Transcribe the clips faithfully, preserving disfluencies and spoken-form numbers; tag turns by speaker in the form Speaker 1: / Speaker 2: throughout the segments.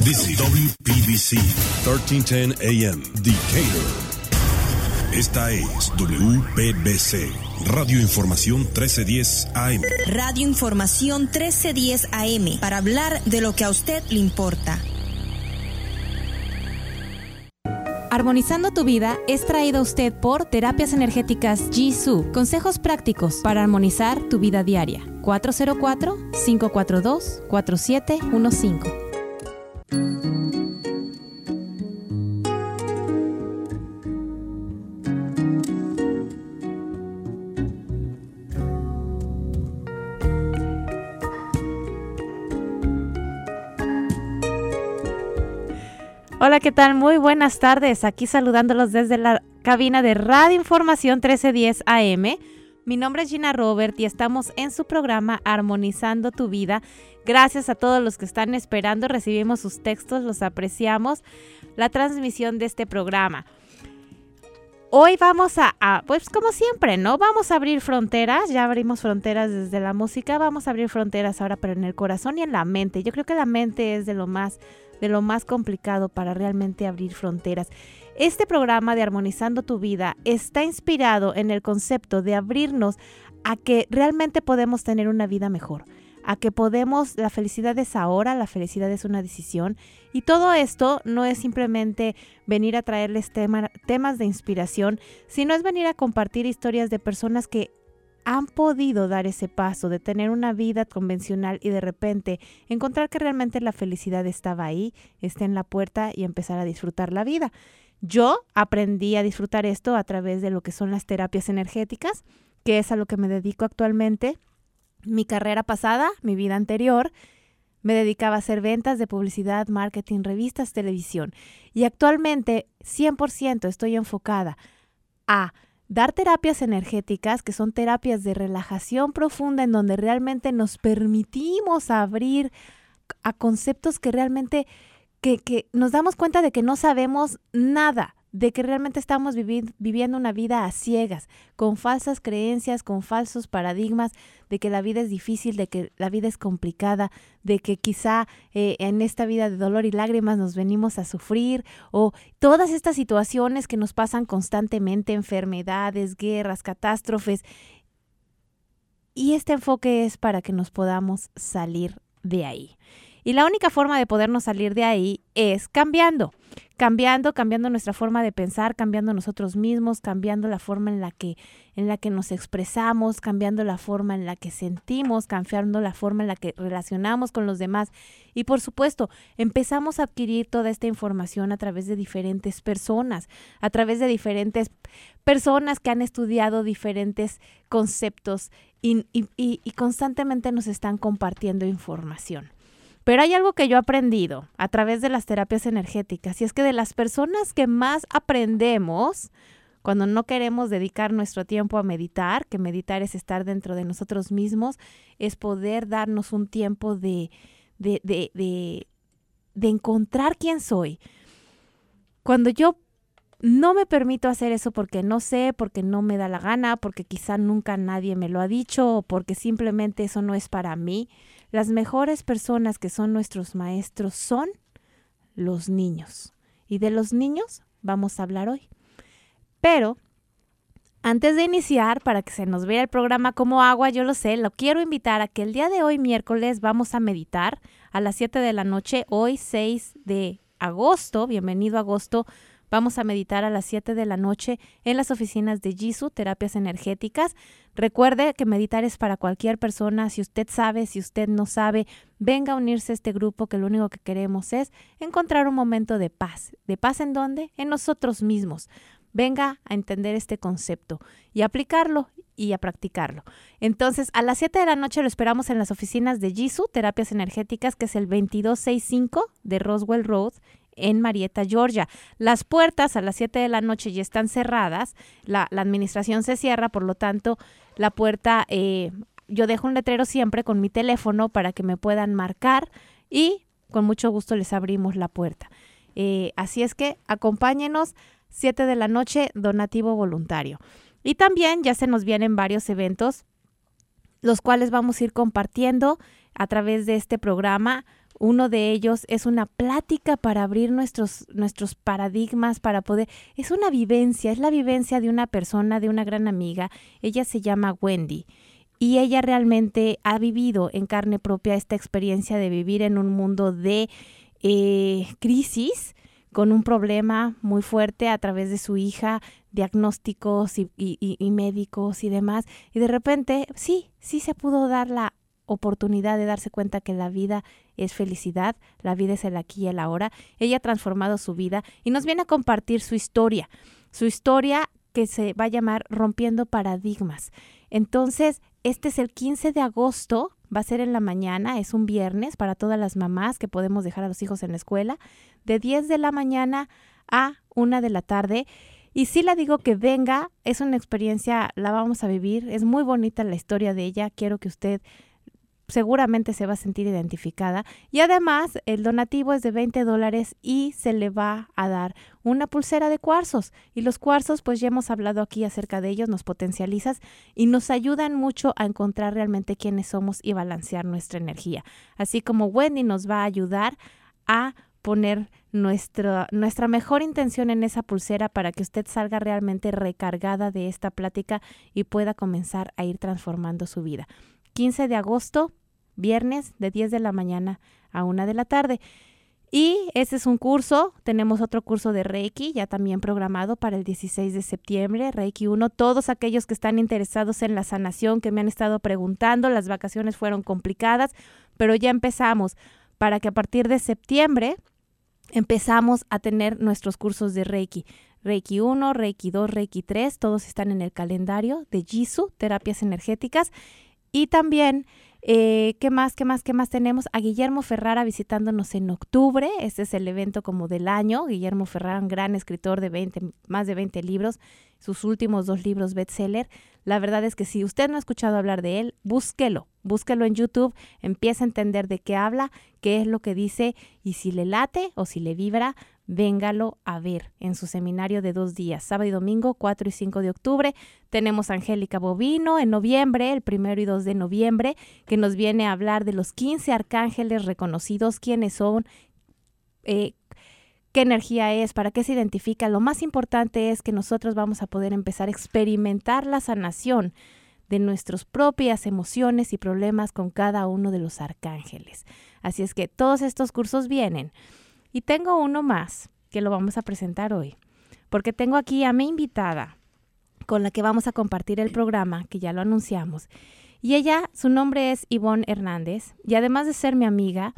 Speaker 1: This is W P B C thirteen ten A M, Decatur. Esta es W P B C, Radio Información trece diez A M.
Speaker 2: Radio Información trece diez A M, para hablar de lo que a usted le importa.
Speaker 3: Armonizando tu vida es traído a usted por Terapias Energéticas Jisoo. Consejos prácticos para armonizar tu vida diaria. cuatro cero cuatro, cinco cuatro dos, cuatro siete uno cinco. Hola, ¿qué tal? Muy buenas tardes. Aquí saludándolos desde la cabina de Radio Información trece diez A M. Mi nombre es Gina Robert y estamos en su programa Armonizando tu Vida. Gracias a todos los que están esperando. Recibimos sus textos, los apreciamos. La transmisión de este programa. Hoy vamos a, a, pues como siempre, ¿no? Vamos a abrir fronteras. Ya abrimos fronteras desde la música. Vamos a abrir fronteras ahora, pero en el corazón y en la mente. Yo creo que la mente es de lo más... de lo más complicado para realmente abrir fronteras. Este programa de Armonizando tu Vida está inspirado en el concepto de abrirnos a que realmente podemos tener una vida mejor, a que podemos, la felicidad es ahora, la felicidad es una decisión, y todo esto no es simplemente venir a traerles tema, temas de inspiración, sino es venir a compartir historias de personas que han podido dar ese paso de tener una vida convencional y de repente encontrar que realmente la felicidad estaba ahí, está en la puerta y empezar a disfrutar la vida. Yo aprendí a disfrutar esto a través de lo que son las terapias energéticas, que es a lo que me dedico actualmente. Mi carrera pasada, mi vida anterior, me dedicaba a hacer ventas de publicidad, marketing, revistas, televisión. Y actualmente cien por ciento estoy enfocada a dar terapias energéticas, que son terapias de relajación profunda en donde realmente nos permitimos abrir a conceptos que realmente, que, que nos damos cuenta de que no sabemos nada, de que realmente estamos vivi- viviendo una vida a ciegas, con falsas creencias, con falsos paradigmas, de que la vida es difícil, de que la vida es complicada, de que quizá eh, en esta vida de dolor y lágrimas nos venimos a sufrir, o todas estas situaciones que nos pasan constantemente, enfermedades, guerras, catástrofes. Y este enfoque es para que nos podamos salir de ahí. Y la única forma de podernos salir de ahí es cambiando, cambiando, cambiando nuestra forma de pensar, cambiando nosotros mismos, cambiando la forma en la que, en la que nos expresamos, cambiando la forma en la que sentimos, cambiando la forma en la que relacionamos con los demás. Y por supuesto, empezamos a adquirir toda esta información a través de diferentes personas, a través de diferentes personas que han estudiado diferentes conceptos y, y, y, y constantemente nos están compartiendo información. Pero hay algo que yo he aprendido a través de las terapias energéticas, y es que de las personas que más aprendemos cuando no queremos dedicar nuestro tiempo a meditar, que meditar es estar dentro de nosotros mismos, es poder darnos un tiempo de, de, de, de, de encontrar quién soy. Cuando yo no me permito hacer eso porque no sé, porque no me da la gana, porque quizá nunca nadie me lo ha dicho o porque simplemente eso no es para mí, las mejores personas que son nuestros maestros son los niños. Y de los niños vamos a hablar hoy. Pero antes de iniciar, para que se nos vea el programa como agua, yo lo sé, lo quiero invitar a que el día de hoy, miércoles, vamos a meditar a las siete de la noche, hoy seis de agosto, bienvenido agosto. Vamos a meditar a las siete de la noche en las oficinas de Jisoo, Terapias Energéticas. Recuerde que meditar es para cualquier persona. Si usted sabe, si usted no sabe, venga a unirse a este grupo, que lo único que queremos es encontrar un momento de paz. ¿De paz en dónde? En nosotros mismos. Venga a entender este concepto y aplicarlo y a practicarlo. Entonces, a las siete de la noche lo esperamos en las oficinas de Jisoo, Terapias Energéticas, que es el veintidós sesenta y cinco de Roswell Road, en Marietta, Georgia. Las puertas a las siete de la noche ya están cerradas, la, la administración se cierra, por lo tanto, la puerta, eh, yo dejo un letrero siempre con mi teléfono para que me puedan marcar y con mucho gusto les abrimos la puerta. Eh, así es que acompáñenos, siete de la noche, donativo voluntario. Y también ya se nos vienen varios eventos, los cuales vamos a ir compartiendo a través de este programa. Uno de ellos es una plática para abrir nuestros, nuestros paradigmas, para poder... Es una vivencia, es la vivencia de una persona, de una gran amiga. Ella se llama Wendy y ella realmente ha vivido en carne propia esta experiencia de vivir en un mundo de eh, crisis, con un problema muy fuerte a través de su hija, diagnósticos y, y, y médicos y demás. Y de repente, sí, sí se pudo dar la oportunidad de darse cuenta que la vida es felicidad, la vida es el aquí y el ahora. Ella ha transformado su vida y nos viene a compartir su historia, su historia que se va a llamar Rompiendo Paradigmas. Entonces, este es el quince de agosto, va a ser en la mañana, es un viernes para todas las mamás que podemos dejar a los hijos en la escuela, de diez de la mañana a una de la tarde. Y sí le digo que venga, es una experiencia, la vamos a vivir, es muy bonita la historia de ella, quiero que usted seguramente se va a sentir identificada. Y además, el donativo es de veinte dólares y se le va a dar una pulsera de cuarzos. Y los cuarzos, pues ya hemos hablado aquí acerca de ellos, nos potencializan y nos ayudan mucho a encontrar realmente quiénes somos y balancear nuestra energía. Así como Wendy nos va a ayudar a poner nuestra, nuestra mejor intención en esa pulsera para que usted salga realmente recargada de esta plática y pueda comenzar a ir transformando su vida. quince de agosto, viernes, de diez de la mañana a una de la tarde. Y ese es un curso. Tenemos otro curso de Reiki, ya también programado para el dieciséis de septiembre, Reiki uno. Todos aquellos que están interesados en la sanación, que me han estado preguntando, las vacaciones fueron complicadas, pero ya empezamos para que a partir de septiembre empezamos a tener nuestros cursos de Reiki. Reiki uno, Reiki dos, Reiki tres, todos están en el calendario de Jisoo, terapias energéticas. Y también, eh, ¿qué más, qué más, qué más tenemos? A Guillermo Ferrara visitándonos en octubre. Este es el evento como del año. Guillermo Ferrara, un gran escritor de veinte, más de veinte libros, sus últimos dos libros bestseller. La verdad es que si usted no ha escuchado hablar de él, búsquelo, búsquelo en YouTube, empieza a entender de qué habla, qué es lo que dice y si le late o si le vibra, véngalo a ver en su seminario de dos días, sábado y domingo, cuatro y cinco de octubre. Tenemos a Angélica Bovino en noviembre, el primero y dos de noviembre, que nos viene a hablar de los quince arcángeles reconocidos, quiénes son, eh, qué energía es, para qué se identifica. Lo más importante es que nosotros vamos a poder empezar a experimentar la sanación de nuestras propias emociones y problemas con cada uno de los arcángeles. Así es que todos estos cursos vienen. Y tengo uno más que lo vamos a presentar hoy, porque tengo aquí a mi invitada con la que vamos a compartir el programa, que ya lo anunciamos. Y ella, su nombre es Ivonne Hernández, y además de ser mi amiga,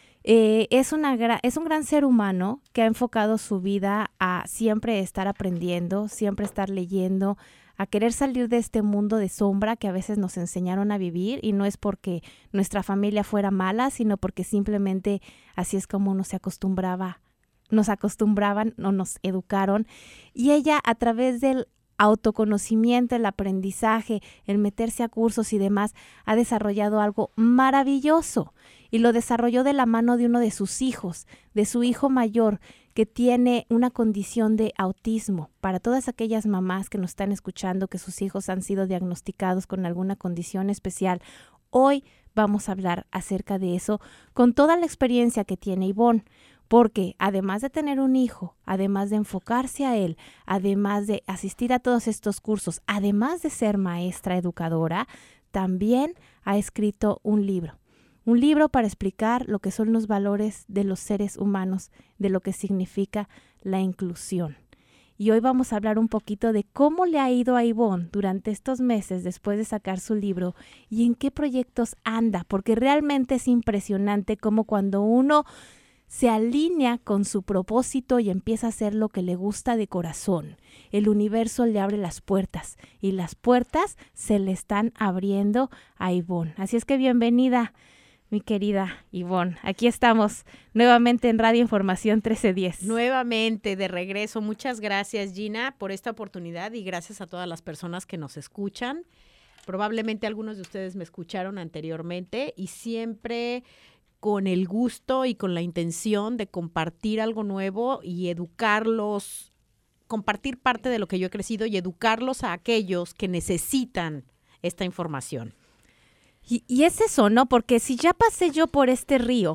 Speaker 3: eh, es, una gra- es un gran ser humano que ha enfocado su vida a siempre estar aprendiendo, siempre estar leyendo, a querer salir de este mundo de sombra que a veces nos enseñaron a vivir, y no es porque nuestra familia fuera mala, sino porque simplemente así es como uno se acostumbraba, nos acostumbraban o nos educaron. Y ella, a través del autoconocimiento, el aprendizaje, el meterse a cursos y demás, ha desarrollado algo maravilloso y lo desarrolló de la mano de uno de sus hijos, de su hijo mayor, que tiene una condición de autismo. Para todas aquellas mamás que nos están escuchando, que sus hijos han sido diagnosticados con alguna condición especial, hoy vamos a hablar acerca de eso con toda la experiencia que tiene Ivonne. Porque además de tener un hijo, además de enfocarse a él, además de asistir a todos estos cursos, además de ser maestra educadora, también ha escrito un libro. Un libro para explicar lo que son los valores de los seres humanos, de lo que significa la inclusión. Y hoy vamos a hablar un poquito de cómo le ha ido a Ivonne durante estos meses después de sacar su libro y en qué proyectos anda, porque realmente es impresionante cómo cuando uno se alinea con su propósito y empieza a hacer lo que le gusta de corazón, el universo le abre las puertas y las puertas se le están abriendo a Ivonne. Así es que bienvenida, mi querida Ivonne. Aquí estamos nuevamente en Radio Información trece diez.
Speaker 4: Nuevamente de regreso. Muchas gracias, Gina, por esta oportunidad y gracias a todas las personas que nos escuchan. Probablemente algunos de ustedes me escucharon anteriormente y siempre con el gusto y con la intención de compartir algo nuevo y educarlos, compartir parte de lo que yo he crecido y educarlos a aquellos que necesitan esta información.
Speaker 3: Y, y es eso, ¿no? Porque si ya pasé yo por este río,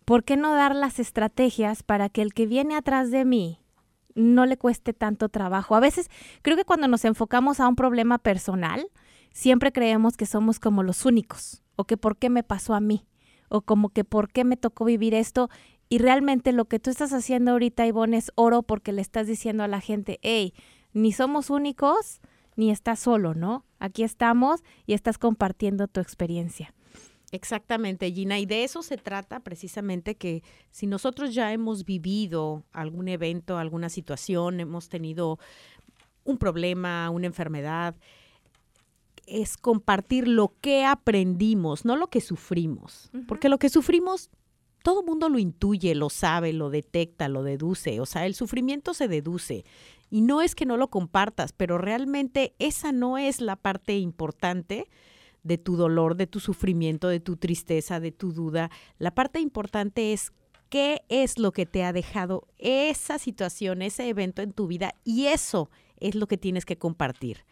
Speaker 3: ¿por qué no dar las estrategias para que el que viene atrás de mí no le cueste tanto trabajo? A veces creo que cuando nos enfocamos a un problema personal, siempre creemos que somos como los únicos, o que por qué me pasó a mí, o como que por qué me tocó vivir esto. Y realmente lo que tú estás haciendo ahorita, Ivonne, es oro, porque le estás diciendo a la gente, hey, ni somos únicos, ni estás solo, ¿no? Aquí estamos y estás compartiendo tu experiencia.
Speaker 4: Exactamente, Gina, y de eso se trata precisamente, que si nosotros ya hemos vivido algún evento, alguna situación, hemos tenido un problema, una enfermedad, es compartir lo que aprendimos, no lo que sufrimos, uh-huh. porque lo que sufrimos todo el mundo lo intuye, lo sabe, lo detecta, lo deduce, o sea, el sufrimiento se deduce. Y no es que no lo compartas, pero realmente esa no es la parte importante de tu dolor, de tu sufrimiento, de tu tristeza, de tu duda. La parte importante es qué es lo que te ha dejado esa situación, ese evento en tu vida, y eso es lo que tienes que compartir.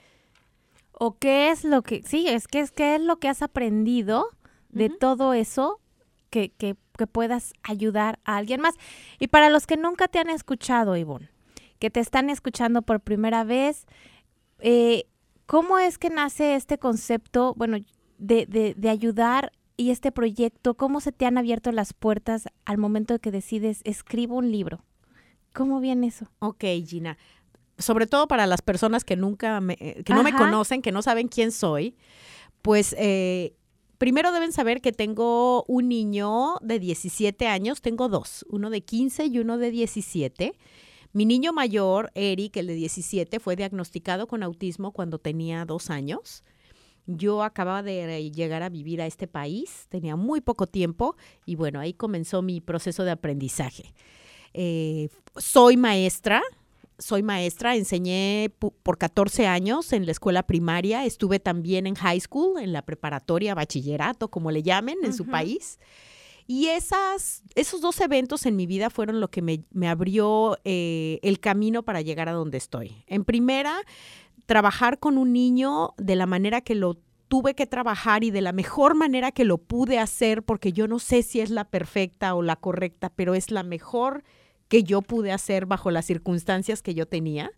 Speaker 3: O qué es lo que, sí, es que es qué es lo que has aprendido de uh-huh. todo eso que, que, que puedas ayudar a alguien más. Y para los que nunca te han escuchado, Ivonne, que te están escuchando por primera vez, eh, ¿cómo es que nace este concepto, bueno, de, de, de ayudar y este proyecto? ¿Cómo se te han abierto las puertas al momento de que decides escribo un libro? ¿Cómo viene eso?
Speaker 4: Ok, Gina. Sobre todo para las personas que nunca me, que no Ajá. me conocen, que no saben quién soy, pues eh, primero deben saber que tengo un niño de diecisiete años, tengo dos, uno de quince y uno de diecisiete. Mi niño mayor, Eric, el de diecisiete, fue diagnosticado con autismo cuando tenía dos años. Yo acababa de llegar a vivir a este país, tenía muy poco tiempo y bueno, ahí comenzó mi proceso de aprendizaje. Eh, soy maestra, soy maestra, enseñé p- por catorce años en la escuela primaria, estuve también en high school, en la preparatoria, bachillerato, como le llamen en uh-huh. su país. Y esas, esos dos eventos en mi vida fueron lo que me, me abrió eh, el camino para llegar a donde estoy. En primera, trabajar con un niño de la manera que lo tuve que trabajar y de la mejor manera que lo pude hacer, porque yo no sé si es la perfecta o la correcta, pero es la mejor que yo pude hacer bajo las circunstancias que yo tenía.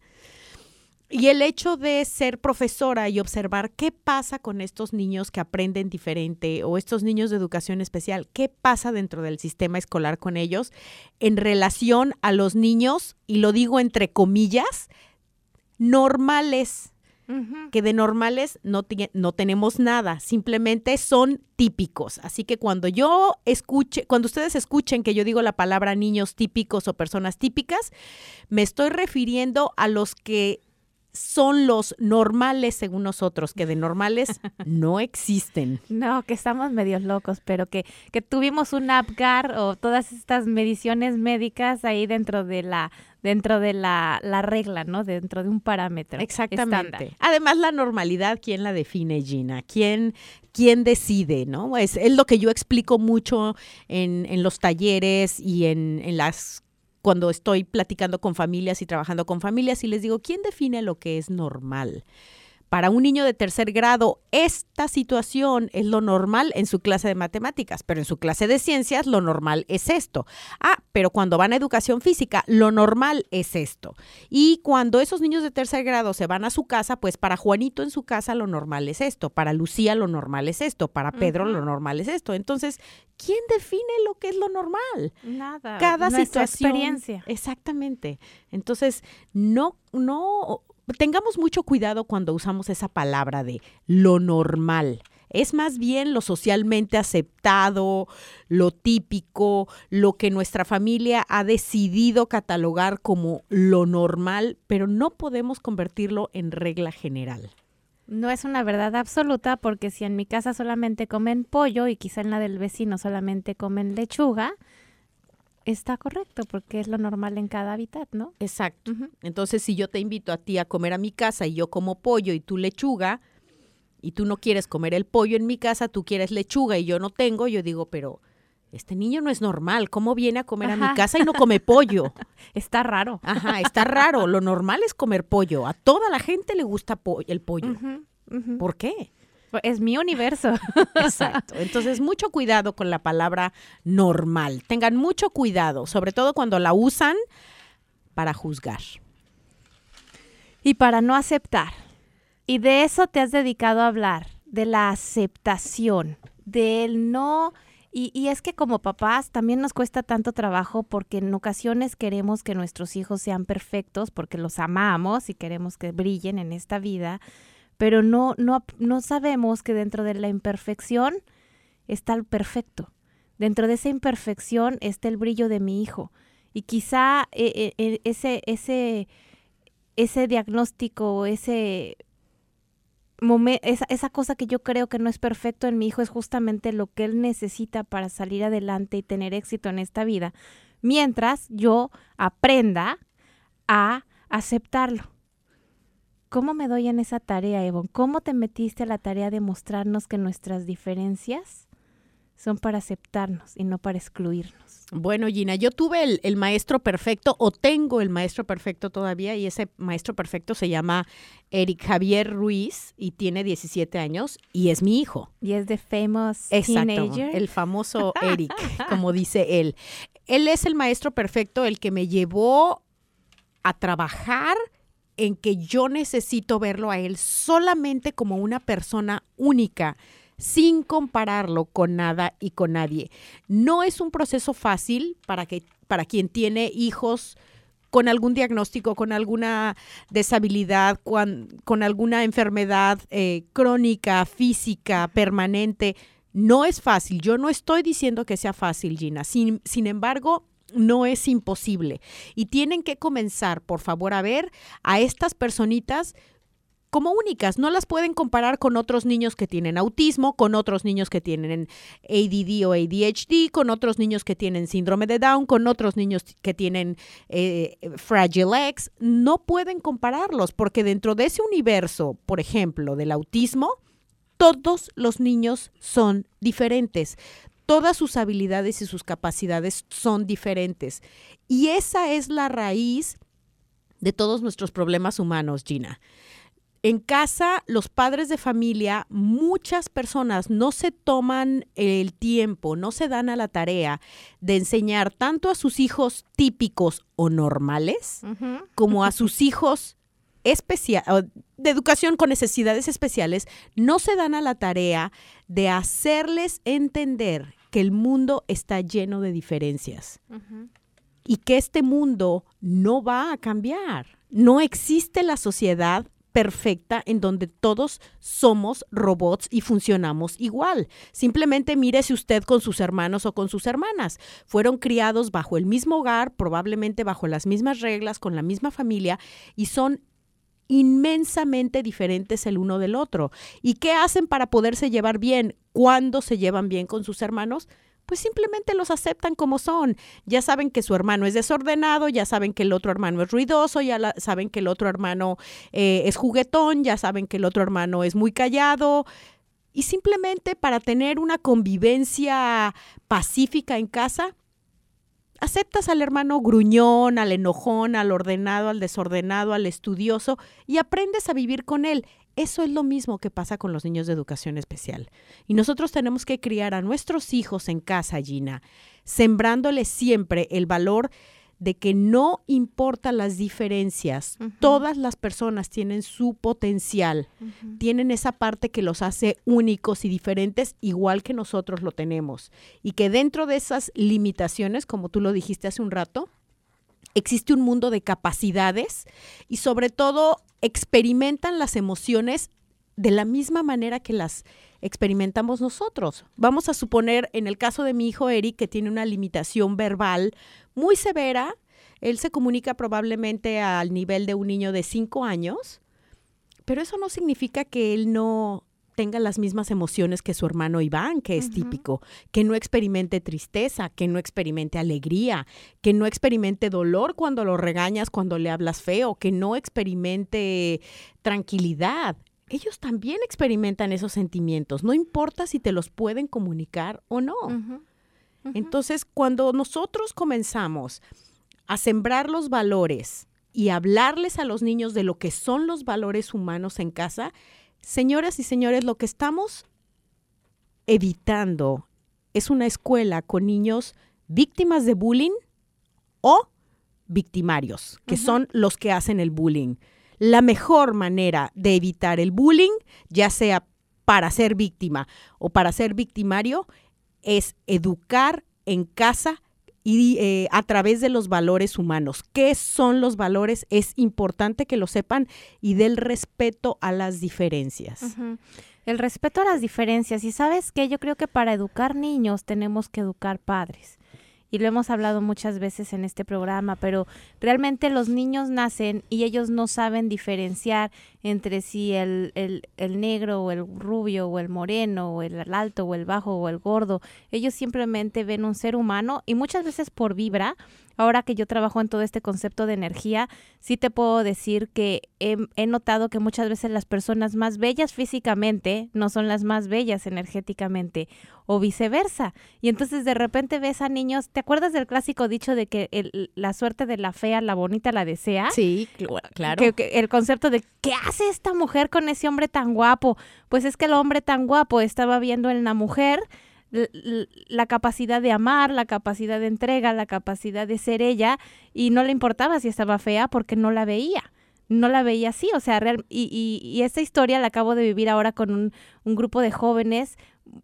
Speaker 4: Y el hecho de ser profesora y observar qué pasa con estos niños que aprenden diferente o estos niños de educación especial, qué pasa dentro del sistema escolar con ellos en relación a los niños, y lo digo entre comillas, normales, uh-huh. que de normales no, t- no tenemos nada, simplemente son típicos. Así que cuando yo escuche, cuando ustedes escuchen que yo digo la palabra niños típicos o personas típicas, me estoy refiriendo a los que son los normales según nosotros, que de normales no existen.
Speaker 3: No, que estamos medios locos, pero que, que tuvimos un APGAR o todas estas mediciones médicas ahí dentro de la dentro de la, la regla, ¿no? Dentro de un parámetro.
Speaker 4: Exactamente.
Speaker 3: Estándar.
Speaker 4: Además, la normalidad, ¿quién la define, Gina? ¿Quién, quién decide, no? Es, es lo que yo explico mucho en, en los talleres y en, en las cuando estoy platicando con familias y trabajando con familias y les digo, ¿quién define lo que es normal? Para un niño de tercer grado, esta situación es lo normal en su clase de matemáticas, pero en su clase de ciencias lo normal es esto. Ah, pero cuando van a educación física, lo normal es esto. Y cuando esos niños de tercer grado se van a su casa, pues para Juanito en su casa lo normal es esto, para Lucía lo normal es esto, para Pedro uh-huh. lo normal es esto. Entonces, ¿quién define lo que es lo normal?
Speaker 3: Nada.
Speaker 4: Cada
Speaker 3: Nuestra
Speaker 4: situación.
Speaker 3: Experiencia.
Speaker 4: Exactamente. Entonces, no, no... Tengamos mucho cuidado cuando usamos esa palabra de lo normal. Es más bien lo socialmente aceptado, lo típico, lo que nuestra familia ha decidido catalogar como lo normal, pero no podemos convertirlo en regla general.
Speaker 3: No es una verdad absoluta, porque si en mi casa solamente comen pollo y quizá en la del vecino solamente comen lechuga, está correcto, porque es lo normal en cada hábitat, ¿no?
Speaker 4: Exacto. Uh-huh. Entonces, si yo te invito a ti a comer a mi casa y yo como pollo y tú lechuga, y tú no quieres comer el pollo en mi casa, tú quieres lechuga y yo no tengo, yo digo, pero este niño no es normal, ¿cómo viene a comer Ajá. a mi casa y no come pollo?
Speaker 3: Está raro.
Speaker 4: Ajá, está raro. Lo normal es comer pollo. A toda la gente le gusta po- el pollo.
Speaker 3: Uh-huh, uh-huh.
Speaker 4: ¿Por qué?
Speaker 3: Es mi universo.
Speaker 4: Exacto. Entonces, mucho cuidado con la palabra normal. Tengan mucho cuidado, sobre todo cuando la usan para juzgar.
Speaker 3: Y para no aceptar. Y de eso te has dedicado a hablar, de la aceptación, del no. Y, y es que como papás también nos cuesta tanto trabajo porque en ocasiones queremos que nuestros hijos sean perfectos porque los amamos y queremos que brillen en esta vida, pero no, no, no sabemos que dentro de la imperfección está el perfecto. Dentro de esa imperfección está el brillo de mi hijo. Y quizá eh, eh, ese, ese, ese diagnóstico, ese... Esa, esa cosa que yo creo que no es perfecto en mi hijo es justamente lo que él necesita para salir adelante y tener éxito en esta vida, mientras yo aprenda a aceptarlo. ¿Cómo me doy en esa tarea, Evon? ¿Cómo te metiste a la tarea de mostrarnos que nuestras diferencias son para aceptarnos y no para excluirnos?
Speaker 4: Bueno, Gina, yo tuve el, el maestro perfecto, o tengo el maestro perfecto todavía, y ese maestro perfecto se llama Eric Javier Ruiz y tiene diecisiete años y es mi hijo.
Speaker 3: Y es de famous
Speaker 4: Exacto,
Speaker 3: teenager.
Speaker 4: El famoso Eric, como dice él. Él es el maestro perfecto, el que me llevó a trabajar en que yo necesito verlo a él solamente como una persona única, sin compararlo con nada y con nadie. No es un proceso fácil para, que, para quien tiene hijos con algún diagnóstico, con alguna deshabilidad, con, con alguna enfermedad eh, crónica, física, permanente. No es fácil. Yo no estoy diciendo que sea fácil, Gina. Sin, sin embargo, no es imposible. Y tienen que comenzar, por favor, a ver a estas personitas como únicas. No las pueden comparar con otros niños que tienen autismo, con otros niños que tienen A D D o A D H D, con otros niños que tienen síndrome de Down, con otros niños que tienen eh, Fragile X. No pueden compararlos porque dentro de ese universo, por ejemplo, del autismo, todos los niños son diferentes. Todas sus habilidades y sus capacidades son diferentes. Y esa es la raíz de todos nuestros problemas humanos, Gina. En casa, los padres de familia, muchas personas no se toman el tiempo, no se dan a la tarea de enseñar tanto a sus hijos típicos o normales, uh-huh, como a sus hijos especial, de educación con necesidades especiales, no se dan a la tarea de hacerles entender que el mundo está lleno de diferencias, uh-huh, y que este mundo no va a cambiar. No existe la sociedad perfecta en donde todos somos robots y funcionamos igual. Simplemente mírese usted con sus hermanos o con sus hermanas. Fueron criados bajo el mismo hogar, probablemente bajo las mismas reglas, con la misma familia, y son inmensamente diferentes el uno del otro. ¿Y qué hacen para poderse llevar bien? ¿Cuándo se llevan bien con sus hermanos? Pues simplemente los aceptan como son. Ya saben que su hermano es desordenado, ya saben que el otro hermano es ruidoso, ya la, saben que el otro hermano eh, es juguetón, ya saben que el otro hermano es muy callado. Y simplemente para tener una convivencia pacífica en casa, aceptas al hermano gruñón, al enojón, al ordenado, al desordenado, al estudioso y aprendes a vivir con él. Eso es lo mismo que pasa con los niños de educación especial. Y nosotros tenemos que criar a nuestros hijos en casa, Gina, sembrándoles siempre el valor de que no importa las diferencias, uh-huh, todas las personas tienen su potencial, uh-huh, tienen esa parte que los hace únicos y diferentes, igual que nosotros lo tenemos. Y que dentro de esas limitaciones, como tú lo dijiste hace un rato, existe un mundo de capacidades y sobre todo experimentan las emociones de la misma manera que las experimentamos nosotros. Vamos a suponer, en el caso de mi hijo Eric, que tiene una limitación verbal muy severa, él se comunica probablemente al nivel de un niño de cinco años, pero eso no significa que él no tenga las mismas emociones que su hermano Iván, que es uh-huh, típico, que no experimente tristeza, que no experimente alegría, que no experimente dolor cuando lo regañas, cuando le hablas feo, que no experimente tranquilidad. Ellos también experimentan esos sentimientos, no importa si te los pueden comunicar o no. Uh-huh, uh-huh. Entonces, cuando nosotros comenzamos a sembrar los valores y hablarles a los niños de lo que son los valores humanos en casa, Señoras y señores, lo que estamos evitando es una escuela con niños víctimas de bullying o victimarios, que uh-huh. son los que hacen el bullying. La mejor manera de evitar el bullying, ya sea para ser víctima o para ser victimario, es educar en casa y eh, a través de los valores humanos. ¿Qué son los valores? Es importante que lo sepan, y del respeto a las diferencias.
Speaker 3: Uh-huh. El respeto a las diferencias. Y ¿sabes qué? Yo creo que para educar niños tenemos que educar padres. Y lo hemos hablado muchas veces en este programa, pero realmente los niños nacen y ellos no saben diferenciar entre si el, el, el negro o el rubio o el moreno o el alto o el bajo o el gordo. Ellos simplemente ven un ser humano, y muchas veces por vibra. Ahora que yo trabajo en todo este concepto de energía, sí te puedo decir que he, he notado que muchas veces las personas más bellas físicamente no son las más bellas energéticamente, o viceversa. Y entonces de repente ves a niños, ¿te acuerdas del clásico dicho de que el, la suerte de la fea, la bonita la desea?
Speaker 4: Sí, claro.
Speaker 3: Que, que el concepto de ¿qué hace esta mujer con ese hombre tan guapo? Pues es que el hombre tan guapo estaba viendo en la mujer la capacidad de amar, la capacidad de entrega, la capacidad de ser ella, y no le importaba si estaba fea porque no la veía, no la veía así, o sea, real, y, y, y esta historia la acabo de vivir ahora con un, un grupo de jóvenes,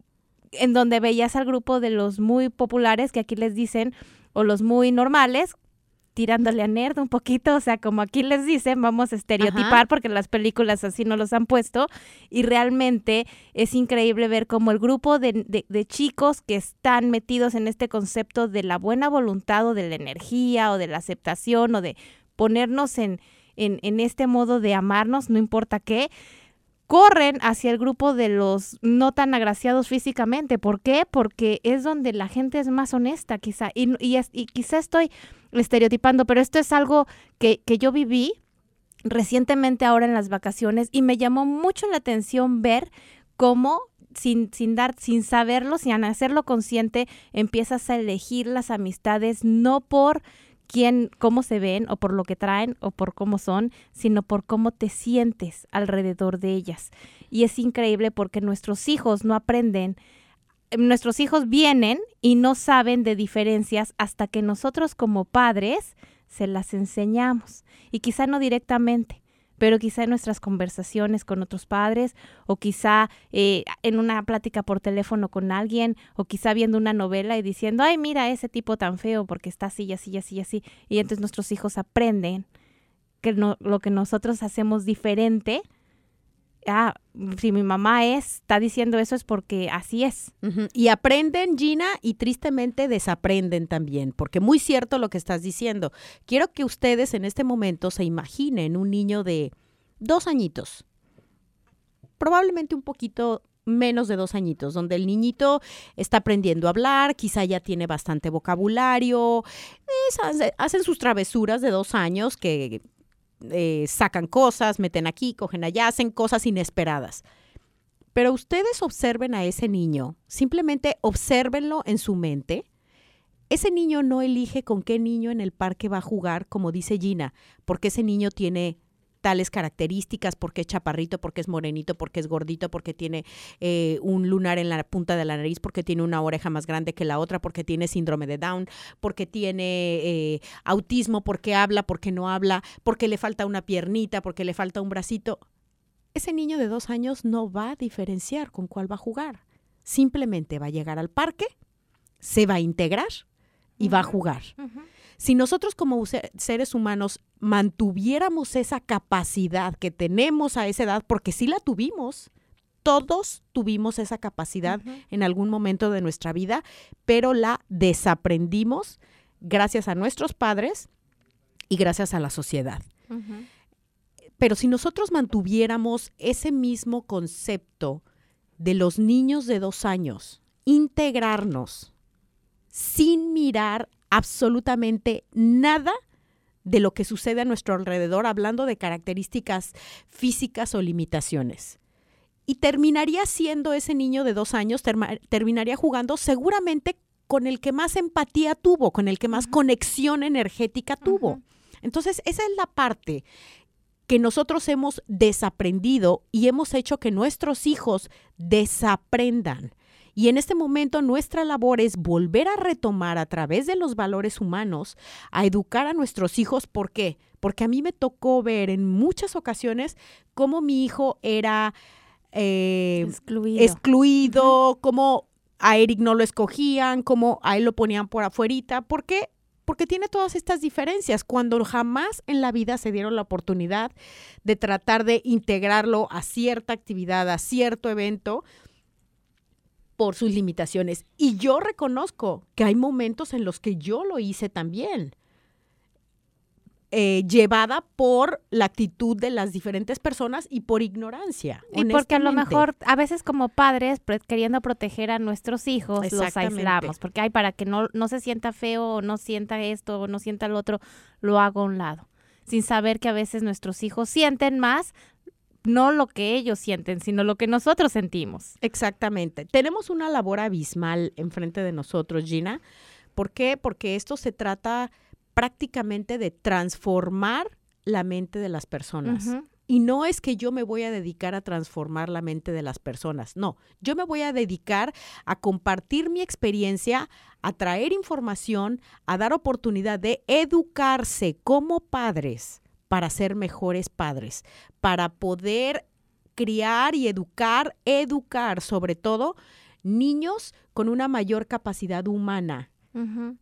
Speaker 3: en donde veías al grupo de los muy populares, que aquí les dicen, o los muy normales, tirándole a nerd un poquito, o sea, como aquí les dicen, vamos a estereotipar, ajá, porque las películas así no los han puesto, y realmente es increíble ver cómo el grupo de, de, de chicos que están metidos en este concepto de la buena voluntad o de la energía o de la aceptación o de ponernos en, en, en este modo de amarnos, no importa qué, corren hacia el grupo de los no tan agraciados físicamente. ¿Por qué? Porque es donde la gente es más honesta, quizá, y, y, es, y quizá estoy estereotipando, pero esto es algo que, que yo viví recientemente ahora en las vacaciones, y me llamó mucho la atención ver cómo sin, sin dar, sin saberlo, sin hacerlo consciente, empiezas a elegir las amistades no por quién, cómo se ven o por lo que traen o por cómo son, sino por cómo te sientes alrededor de ellas. Y es increíble porque nuestros hijos no aprenden, nuestros hijos vienen y no saben de diferencias hasta que nosotros como padres se las enseñamos. Y quizá no directamente, pero quizá en nuestras conversaciones con otros padres, o quizá eh, en una plática por teléfono con alguien, o quizá viendo una novela y diciendo, ay, mira ese tipo tan feo porque está así y así y así y así. Y entonces nuestros hijos aprenden que no, lo que nosotros hacemos diferente. Ah, si mi mamá es, está diciendo eso es porque así es.
Speaker 4: Uh-huh. Y aprenden, Gina, y tristemente desaprenden también, porque muy cierto lo que estás diciendo. Quiero que ustedes en este momento se imaginen un niño de dos añitos, probablemente un poquito menos de dos añitos, donde el niñito está aprendiendo a hablar, quizá ya tiene bastante vocabulario, es, hacen sus travesuras de dos años que Eh, sacan cosas, meten aquí, cogen allá, hacen cosas inesperadas. Pero ustedes observen a ese niño, simplemente obsérvenlo en su mente. Ese niño no elige con qué niño en el parque va a jugar, como dice Gina, porque ese niño tiene tales características, porque es chaparrito, porque es morenito, porque es gordito, porque tiene eh, un lunar en la punta de la nariz, porque tiene una oreja más grande que la otra, porque tiene síndrome de Down, porque tiene eh, autismo, porque habla, porque no habla, porque le falta una piernita, porque le falta un bracito. Ese niño de dos años no va a diferenciar con cuál va a jugar. Simplemente va a llegar al parque, se va a integrar y uh-huh. va a jugar. Uh-huh. Si nosotros como seres humanos mantuviéramos esa capacidad que tenemos a esa edad, porque sí la tuvimos, todos tuvimos esa capacidad uh-huh. en algún momento de nuestra vida, pero la desaprendimos gracias a nuestros padres y gracias a la sociedad. Uh-huh. Pero si nosotros mantuviéramos ese mismo concepto de los niños de dos años, integrarnos sin mirar absolutamente nada de lo que sucede a nuestro alrededor, hablando de características físicas o limitaciones. Y terminaría siendo ese niño de dos años, terma, terminaría jugando seguramente con el que más empatía tuvo, con el que más uh-huh. conexión energética tuvo. Uh-huh. Entonces, esa es la parte que nosotros hemos desaprendido y hemos hecho que nuestros hijos desaprendan. Y en este momento nuestra labor es volver a retomar a través de los valores humanos, a educar a nuestros hijos. ¿Por qué? Porque a mí me tocó ver en muchas ocasiones cómo mi hijo era eh,
Speaker 3: excluido,
Speaker 4: excluido, uh-huh. cómo a Eric no lo escogían, cómo a él lo ponían por afuerita. ¿Por qué? Porque tiene todas estas diferencias, cuando jamás en la vida se dieron la oportunidad de tratar de integrarlo a cierta actividad, a cierto evento, por sus limitaciones. Y yo reconozco que hay momentos en los que yo lo hice también, eh, llevada por la actitud de las diferentes personas y por ignorancia.
Speaker 3: Y porque a lo mejor, a veces como padres, queriendo proteger a nuestros hijos, los aislamos, porque hay para que no, no se sienta feo, o no sienta esto, o no sienta lo otro, lo hago a un lado, sin saber que a veces nuestros hijos sienten más, no lo que ellos sienten, sino lo que nosotros sentimos.
Speaker 4: Exactamente. Tenemos una labor abismal enfrente de nosotros, Gina. ¿Por qué? Porque esto se trata prácticamente de transformar la mente de las personas. Uh-huh. Y no es que yo me voy a dedicar a transformar la mente de las personas. No, yo me voy a dedicar a compartir mi experiencia, a traer información, a dar oportunidad de educarse como padres, para ser mejores padres, para poder criar y educar, educar sobre todo niños con una mayor capacidad humana.
Speaker 3: Uh-huh.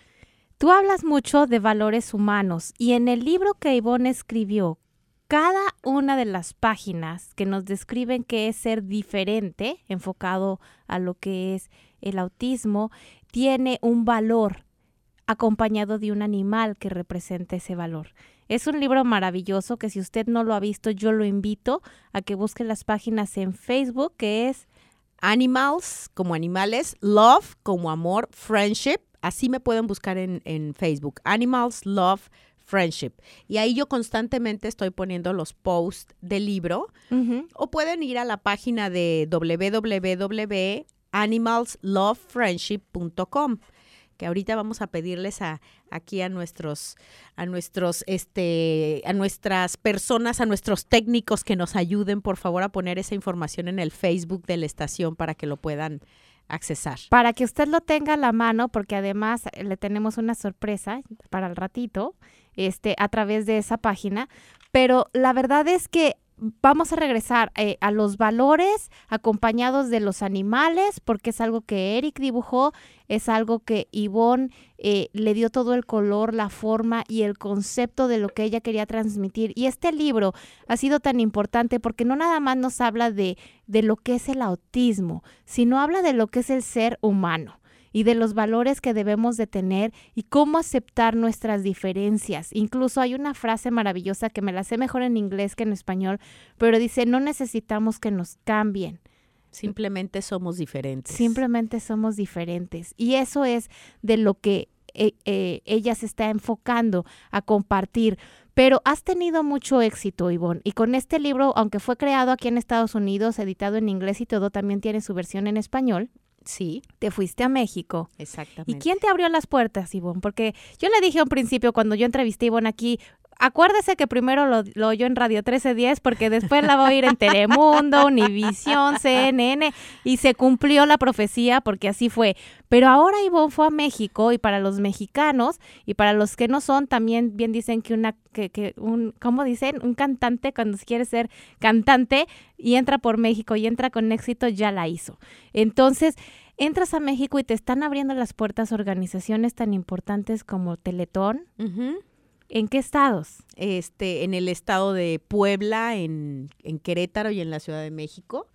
Speaker 3: Tú hablas mucho de valores humanos y en el libro que Ivonne escribió, cada una de las páginas que nos describen qué es ser diferente, enfocado a lo que es el autismo, tiene un valor acompañado de un animal que representa ese valor. Es un libro maravilloso que si usted no lo ha visto, yo lo invito a que busque las páginas en Facebook, que es
Speaker 4: Animals como animales, Love como amor, Friendship. Así me pueden buscar en, en Facebook, Animals, Love, Friendship. Y ahí yo constantemente estoy poniendo los posts del libro. Uh-huh. O pueden ir a la página de doble u doble u doble u punto animals love friendship punto com. Que ahorita vamos a pedirles a aquí a nuestros a nuestros este a nuestras personas, a nuestros técnicos que nos ayuden, por favor, a poner esa información en el Facebook de la estación para que lo puedan accesar.
Speaker 3: Para que usted lo tenga a la mano, porque además le tenemos una sorpresa para el ratito, este a través de esa página, pero la verdad es que vamos a regresar eh, a los valores acompañados de los animales, porque es algo que Eric dibujó, es algo que Ivonne eh, le dio todo el color, la forma y el concepto de lo que ella quería transmitir. Y este libro ha sido tan importante porque no nada más nos habla de, de lo que es el autismo, sino habla de lo que es el ser humano y de los valores que debemos de tener y cómo aceptar nuestras diferencias. Incluso hay una frase maravillosa que me la sé mejor en inglés que en español, pero dice, no necesitamos que nos cambien.
Speaker 4: Simplemente somos diferentes.
Speaker 3: Simplemente somos diferentes. Y eso es de lo que eh, eh, ella se está enfocando a compartir. Pero has tenido mucho éxito, Ivonne, y con este libro, aunque fue creado aquí en Estados Unidos, editado en inglés y todo, también tiene su versión en español.
Speaker 4: Sí.
Speaker 3: Te fuiste a México.
Speaker 4: Exactamente.
Speaker 3: ¿Y quién te abrió las puertas, Ivonne? Porque yo le dije a un principio, cuando yo entrevisté a Ivonne aquí, acuérdese que primero lo, lo oyó en Radio trece diez, porque después la va a oír en Telemundo, Univisión, C N N, y se cumplió la profecía porque así fue. Pero ahora Ivonne fue a México, y para los mexicanos, y para los que no son, también bien dicen que una, que, que un, ¿cómo dicen? Un cantante, cuando quiere ser cantante, y entra por México, y entra con éxito, ya la hizo. Entonces, entras a México y te están abriendo las puertas organizaciones tan importantes como Teletón.
Speaker 4: Uh-huh.
Speaker 3: ¿En qué estados?
Speaker 4: Este, en el estado de Puebla, en, en Querétaro y en la Ciudad de México.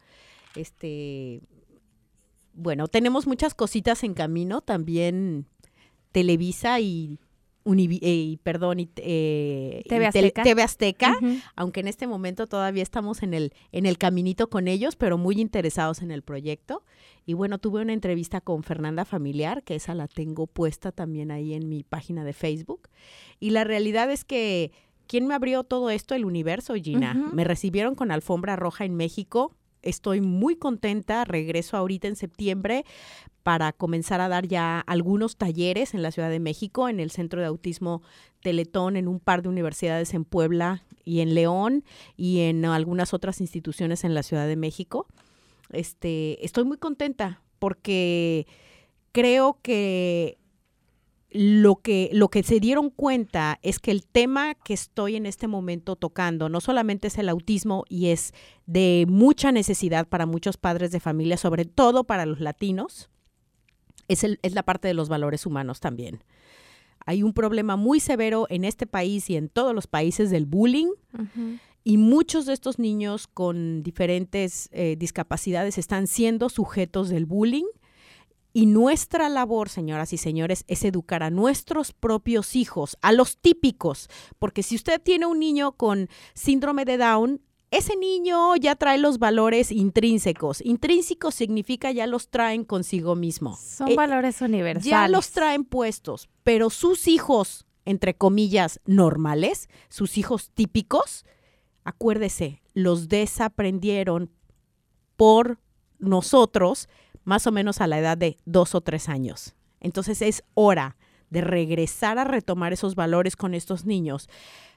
Speaker 4: Este, bueno, tenemos muchas cositas en camino, también Televisa y Univ- eh, perdón, y, eh,
Speaker 3: T V Azteca,
Speaker 4: T V Azteca
Speaker 3: uh-huh.
Speaker 4: Aunque en este momento todavía estamos en el, en el caminito con ellos, pero muy interesados en el proyecto. Y bueno, tuve una entrevista con Fernanda Familiar, que esa la tengo puesta también ahí en mi página de Facebook. Y la realidad es que, ¿quién me abrió todo esto? El universo, Gina. Uh-huh. Me recibieron con alfombra roja en México, estoy muy contenta, regreso ahorita en septiembre para comenzar a dar ya algunos talleres en la Ciudad de México, en el Centro de Autismo Teletón, en un par de universidades en Puebla y en León y en algunas otras instituciones en la Ciudad de México. Este, estoy muy contenta porque creo que Lo que, lo que se dieron cuenta es que el tema que estoy en este momento tocando no solamente es el autismo y es de mucha necesidad para muchos padres de familia, sobre todo para los latinos, es, el, es la parte de los valores humanos también. Hay un problema muy severo en este país y en todos los países del bullying, uh-huh. y muchos de estos niños con diferentes eh, discapacidades están siendo sujetos del bullying. Y nuestra labor, señoras y señores, es educar a nuestros propios hijos, a los típicos, porque si usted tiene un niño con síndrome de Down, ese niño ya trae los valores intrínsecos. Intrínsecos significa ya los traen consigo mismo.
Speaker 3: Son eh, valores universales.
Speaker 4: Ya los traen puestos, pero sus hijos, entre comillas, normales, sus hijos típicos, acuérdese, los desaprendieron por nosotros, más o menos a la edad de dos o tres años. Entonces es hora de regresar a retomar esos valores con estos niños.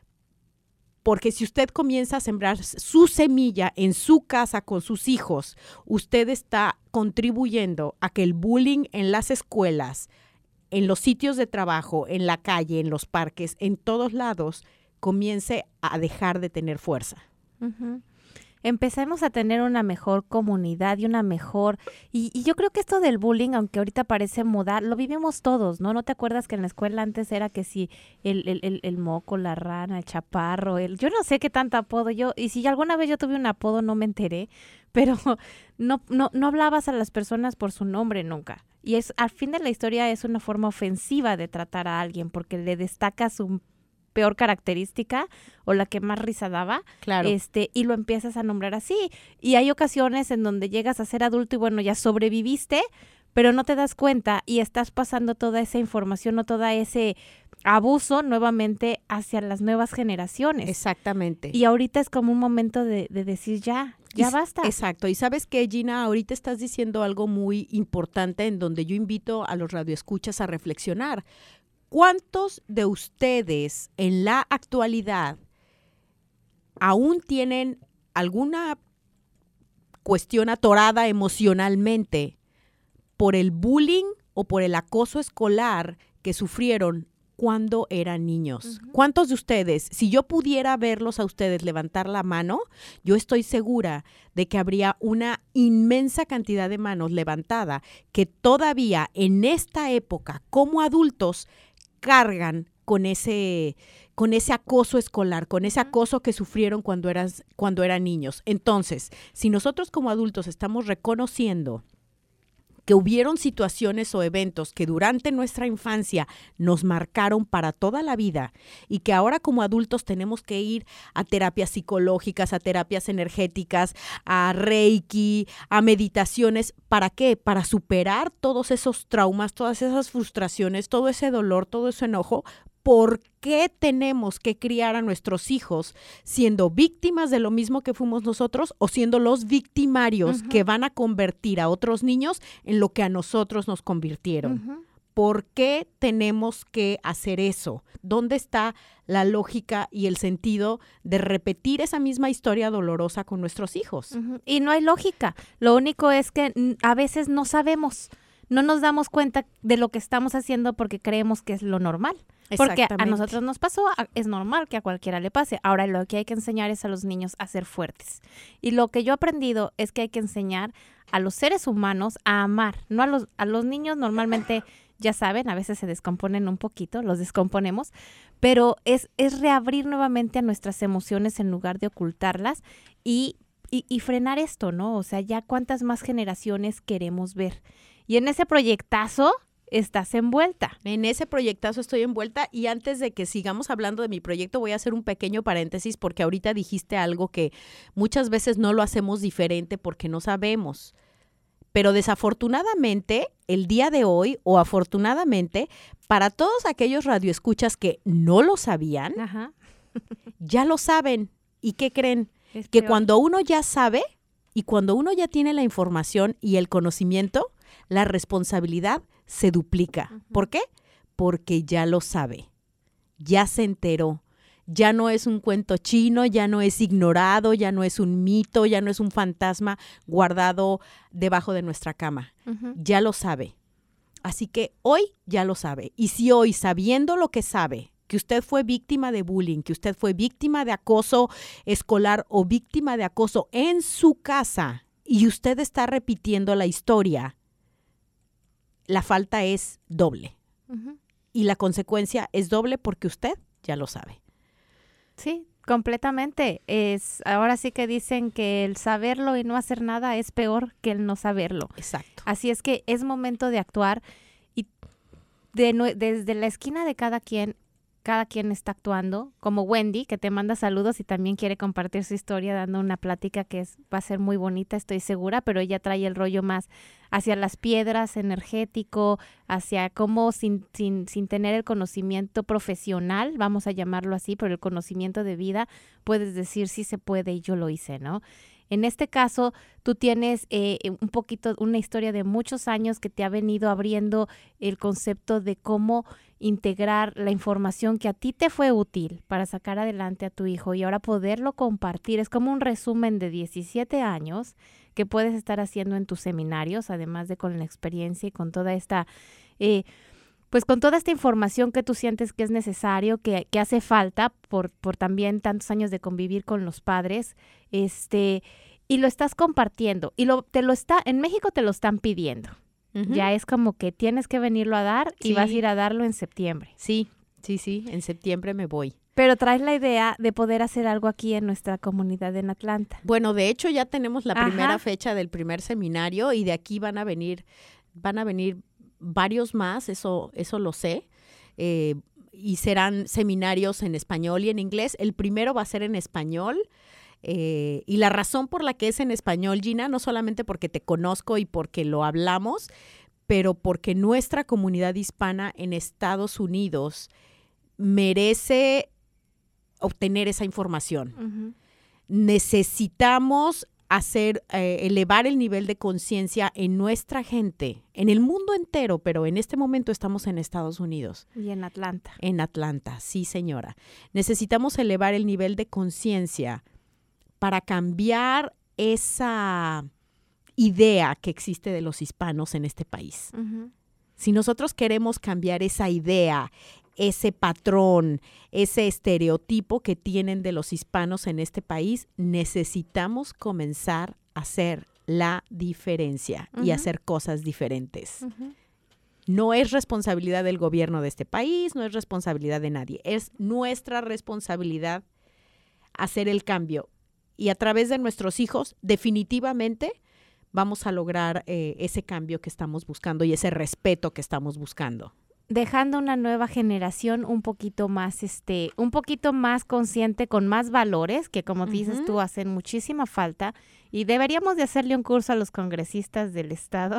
Speaker 4: Porque si usted comienza a sembrar su semilla en su casa con sus hijos, usted está contribuyendo a que el bullying en las escuelas, en los sitios de trabajo, en la calle, en los parques, en todos lados, comience a dejar de tener fuerza.
Speaker 3: Uh-huh. Empecemos a tener una mejor comunidad y una mejor... Y, y yo creo que esto del bullying, aunque ahorita parece moda, lo vivimos todos, ¿no? ¿No te acuerdas que en la escuela antes era que si el, el, el, el moco, la rana, el chaparro, el yo no sé qué tanto apodo yo... Y si alguna vez yo tuve un apodo, no me enteré, pero no, no, no hablabas a las personas por su nombre nunca. Y es al fin de la historia es una forma ofensiva de tratar a alguien porque le destacas un peor característica o la que más risa daba,
Speaker 4: claro.
Speaker 3: este, y lo empiezas a nombrar así. Y hay ocasiones en donde llegas a ser adulto y bueno, ya sobreviviste, pero no te das cuenta y estás pasando toda esa información o todo ese abuso nuevamente hacia las nuevas generaciones.
Speaker 4: Exactamente.
Speaker 3: Y ahorita es como un momento de, de decir ya, ya
Speaker 4: y,
Speaker 3: basta.
Speaker 4: Exacto. Y ¿sabes qué, Gina? Ahorita estás diciendo algo muy importante en donde yo invito a los radioescuchas a reflexionar. ¿Cuántos de ustedes en la actualidad aún tienen alguna cuestión atorada emocionalmente por el bullying o por el acoso escolar que sufrieron cuando eran niños? Uh-huh. ¿Cuántos de ustedes, si yo pudiera verlos a ustedes levantar la mano, yo estoy segura de que habría una inmensa cantidad de manos levantada que todavía en esta época como adultos cargan con ese, con ese acoso escolar, con ese acoso que sufrieron cuando, eras, cuando eran niños? Entonces, si nosotros como adultos estamos reconociendo que hubieron situaciones o eventos que durante nuestra infancia nos marcaron para toda la vida y que ahora como adultos tenemos que ir a terapias psicológicas, a terapias energéticas, a Reiki, a meditaciones, ¿para qué? Para superar todos esos traumas, todas esas frustraciones, todo ese dolor, todo ese enojo. ¿Por qué tenemos que criar a nuestros hijos siendo víctimas de lo mismo que fuimos nosotros o siendo los victimarios uh-huh. que van a convertir a otros niños en lo que a nosotros nos convirtieron? Uh-huh. ¿Por qué tenemos que hacer eso? ¿Dónde está la lógica y el sentido de repetir esa misma historia dolorosa con nuestros hijos?
Speaker 3: Uh-huh. Y no hay lógica. Lo único es que a veces no sabemos. No nos damos cuenta de lo que estamos haciendo porque creemos que es lo normal. Porque a nosotros nos pasó, es normal que a cualquiera le pase. Ahora lo que hay que enseñar es a los niños a ser fuertes. Y lo que yo he aprendido es que hay que enseñar a los seres humanos a amar. No a los, a los niños normalmente, ya saben, a veces se descomponen un poquito, los descomponemos, pero es, es reabrir nuevamente a nuestras emociones en lugar de ocultarlas y, y, y frenar esto, ¿no? O sea, ya cuántas más generaciones queremos ver. Y en ese proyectazo estás envuelta.
Speaker 4: En ese proyectazo estoy envuelta y antes de que sigamos hablando de mi proyecto voy a hacer un pequeño paréntesis porque ahorita dijiste algo que muchas veces no lo hacemos diferente porque no sabemos. Pero desafortunadamente, el día de hoy o afortunadamente, para todos aquellos radioescuchas que no lo sabían,
Speaker 3: Ajá.
Speaker 4: ya lo saben. ¿Y qué creen?
Speaker 3: Es
Speaker 4: que
Speaker 3: peor.
Speaker 4: Cuando uno ya sabe, Y cuando uno ya tiene la información y el conocimiento, la responsabilidad se duplica. Uh-huh. ¿Por qué? Porque ya lo sabe, ya se enteró. Ya no es un cuento chino, ya no es ignorado, ya no es un mito, ya no es un fantasma guardado debajo de nuestra cama. Uh-huh. Ya lo sabe. Así que hoy ya lo sabe. Y si hoy, sabiendo lo que sabe, que usted fue víctima de bullying, que usted fue víctima de acoso escolar o víctima de acoso en su casa y usted está repitiendo la historia, la falta es doble. Uh-huh. Y la consecuencia es doble porque usted ya lo sabe.
Speaker 3: Sí, completamente. Es, ahora sí que dicen que el saberlo y no hacer nada es peor que el no saberlo.
Speaker 4: Exacto.
Speaker 3: Así es que es momento de actuar y de, desde la esquina de cada quien, cada quien está actuando, como Wendy, que te manda saludos y también quiere compartir su historia dando una plática que es, va a ser muy bonita, estoy segura, pero ella trae el rollo más hacia las piedras, energético, hacia cómo sin, sin, sin tener el conocimiento profesional, vamos a llamarlo así, pero el conocimiento de vida, puedes decir sí se puede y yo lo hice, ¿no? En este caso, tú tienes eh, un poquito, una historia de muchos años que te ha venido abriendo el concepto de cómo integrar la información que a ti te fue útil para sacar adelante a tu hijo y ahora poderlo compartir. Es como un resumen de diecisiete años que puedes estar haciendo en tus seminarios, además de con la experiencia y con toda esta... Eh, pues con toda esta información que tú sientes que es necesario, que, que hace falta por, por también tantos años de convivir con los padres, este, y lo estás compartiendo. Y lo, te lo está, en México te lo están pidiendo. Uh-huh. Ya es como que tienes que venirlo a dar y sí. Vas a ir a darlo en septiembre.
Speaker 4: Sí, sí, sí, en septiembre me voy.
Speaker 3: Pero traes la idea de poder hacer algo aquí en nuestra comunidad en Atlanta.
Speaker 4: Bueno, de hecho ya tenemos la
Speaker 3: Ajá.
Speaker 4: primera fecha del primer seminario y de aquí van a venir, van a venir varios más, eso, eso lo sé, eh, y serán seminarios en español y en inglés. El primero va a ser en español, eh, y la razón por la que es en español, Gina, no solamente porque te conozco y porque lo hablamos, pero porque nuestra comunidad hispana en Estados Unidos merece obtener esa información. Uh-huh. Necesitamos hacer, eh, elevar el nivel de conciencia en nuestra gente, en el mundo entero, pero en este momento estamos en Estados Unidos.
Speaker 3: Y en Atlanta.
Speaker 4: En Atlanta, sí, señora. Necesitamos elevar el nivel de conciencia para cambiar esa idea que existe de los hispanos en este país. Uh-huh. Si nosotros queremos cambiar esa idea, ese patrón, ese estereotipo que tienen de los hispanos en este país, necesitamos comenzar a hacer la diferencia uh-huh. y hacer cosas diferentes. Uh-huh. No es responsabilidad del gobierno de este país, no es responsabilidad de nadie, es nuestra responsabilidad hacer el cambio. Y a través de nuestros hijos, definitivamente vamos a lograr eh, ese cambio que estamos buscando y ese respeto que estamos buscando.
Speaker 3: Dejando una nueva generación un poquito más, este, un poquito más consciente, con más valores, que como uh-huh. dices tú, hacen muchísima falta. Y deberíamos de hacerle un curso a los congresistas del estado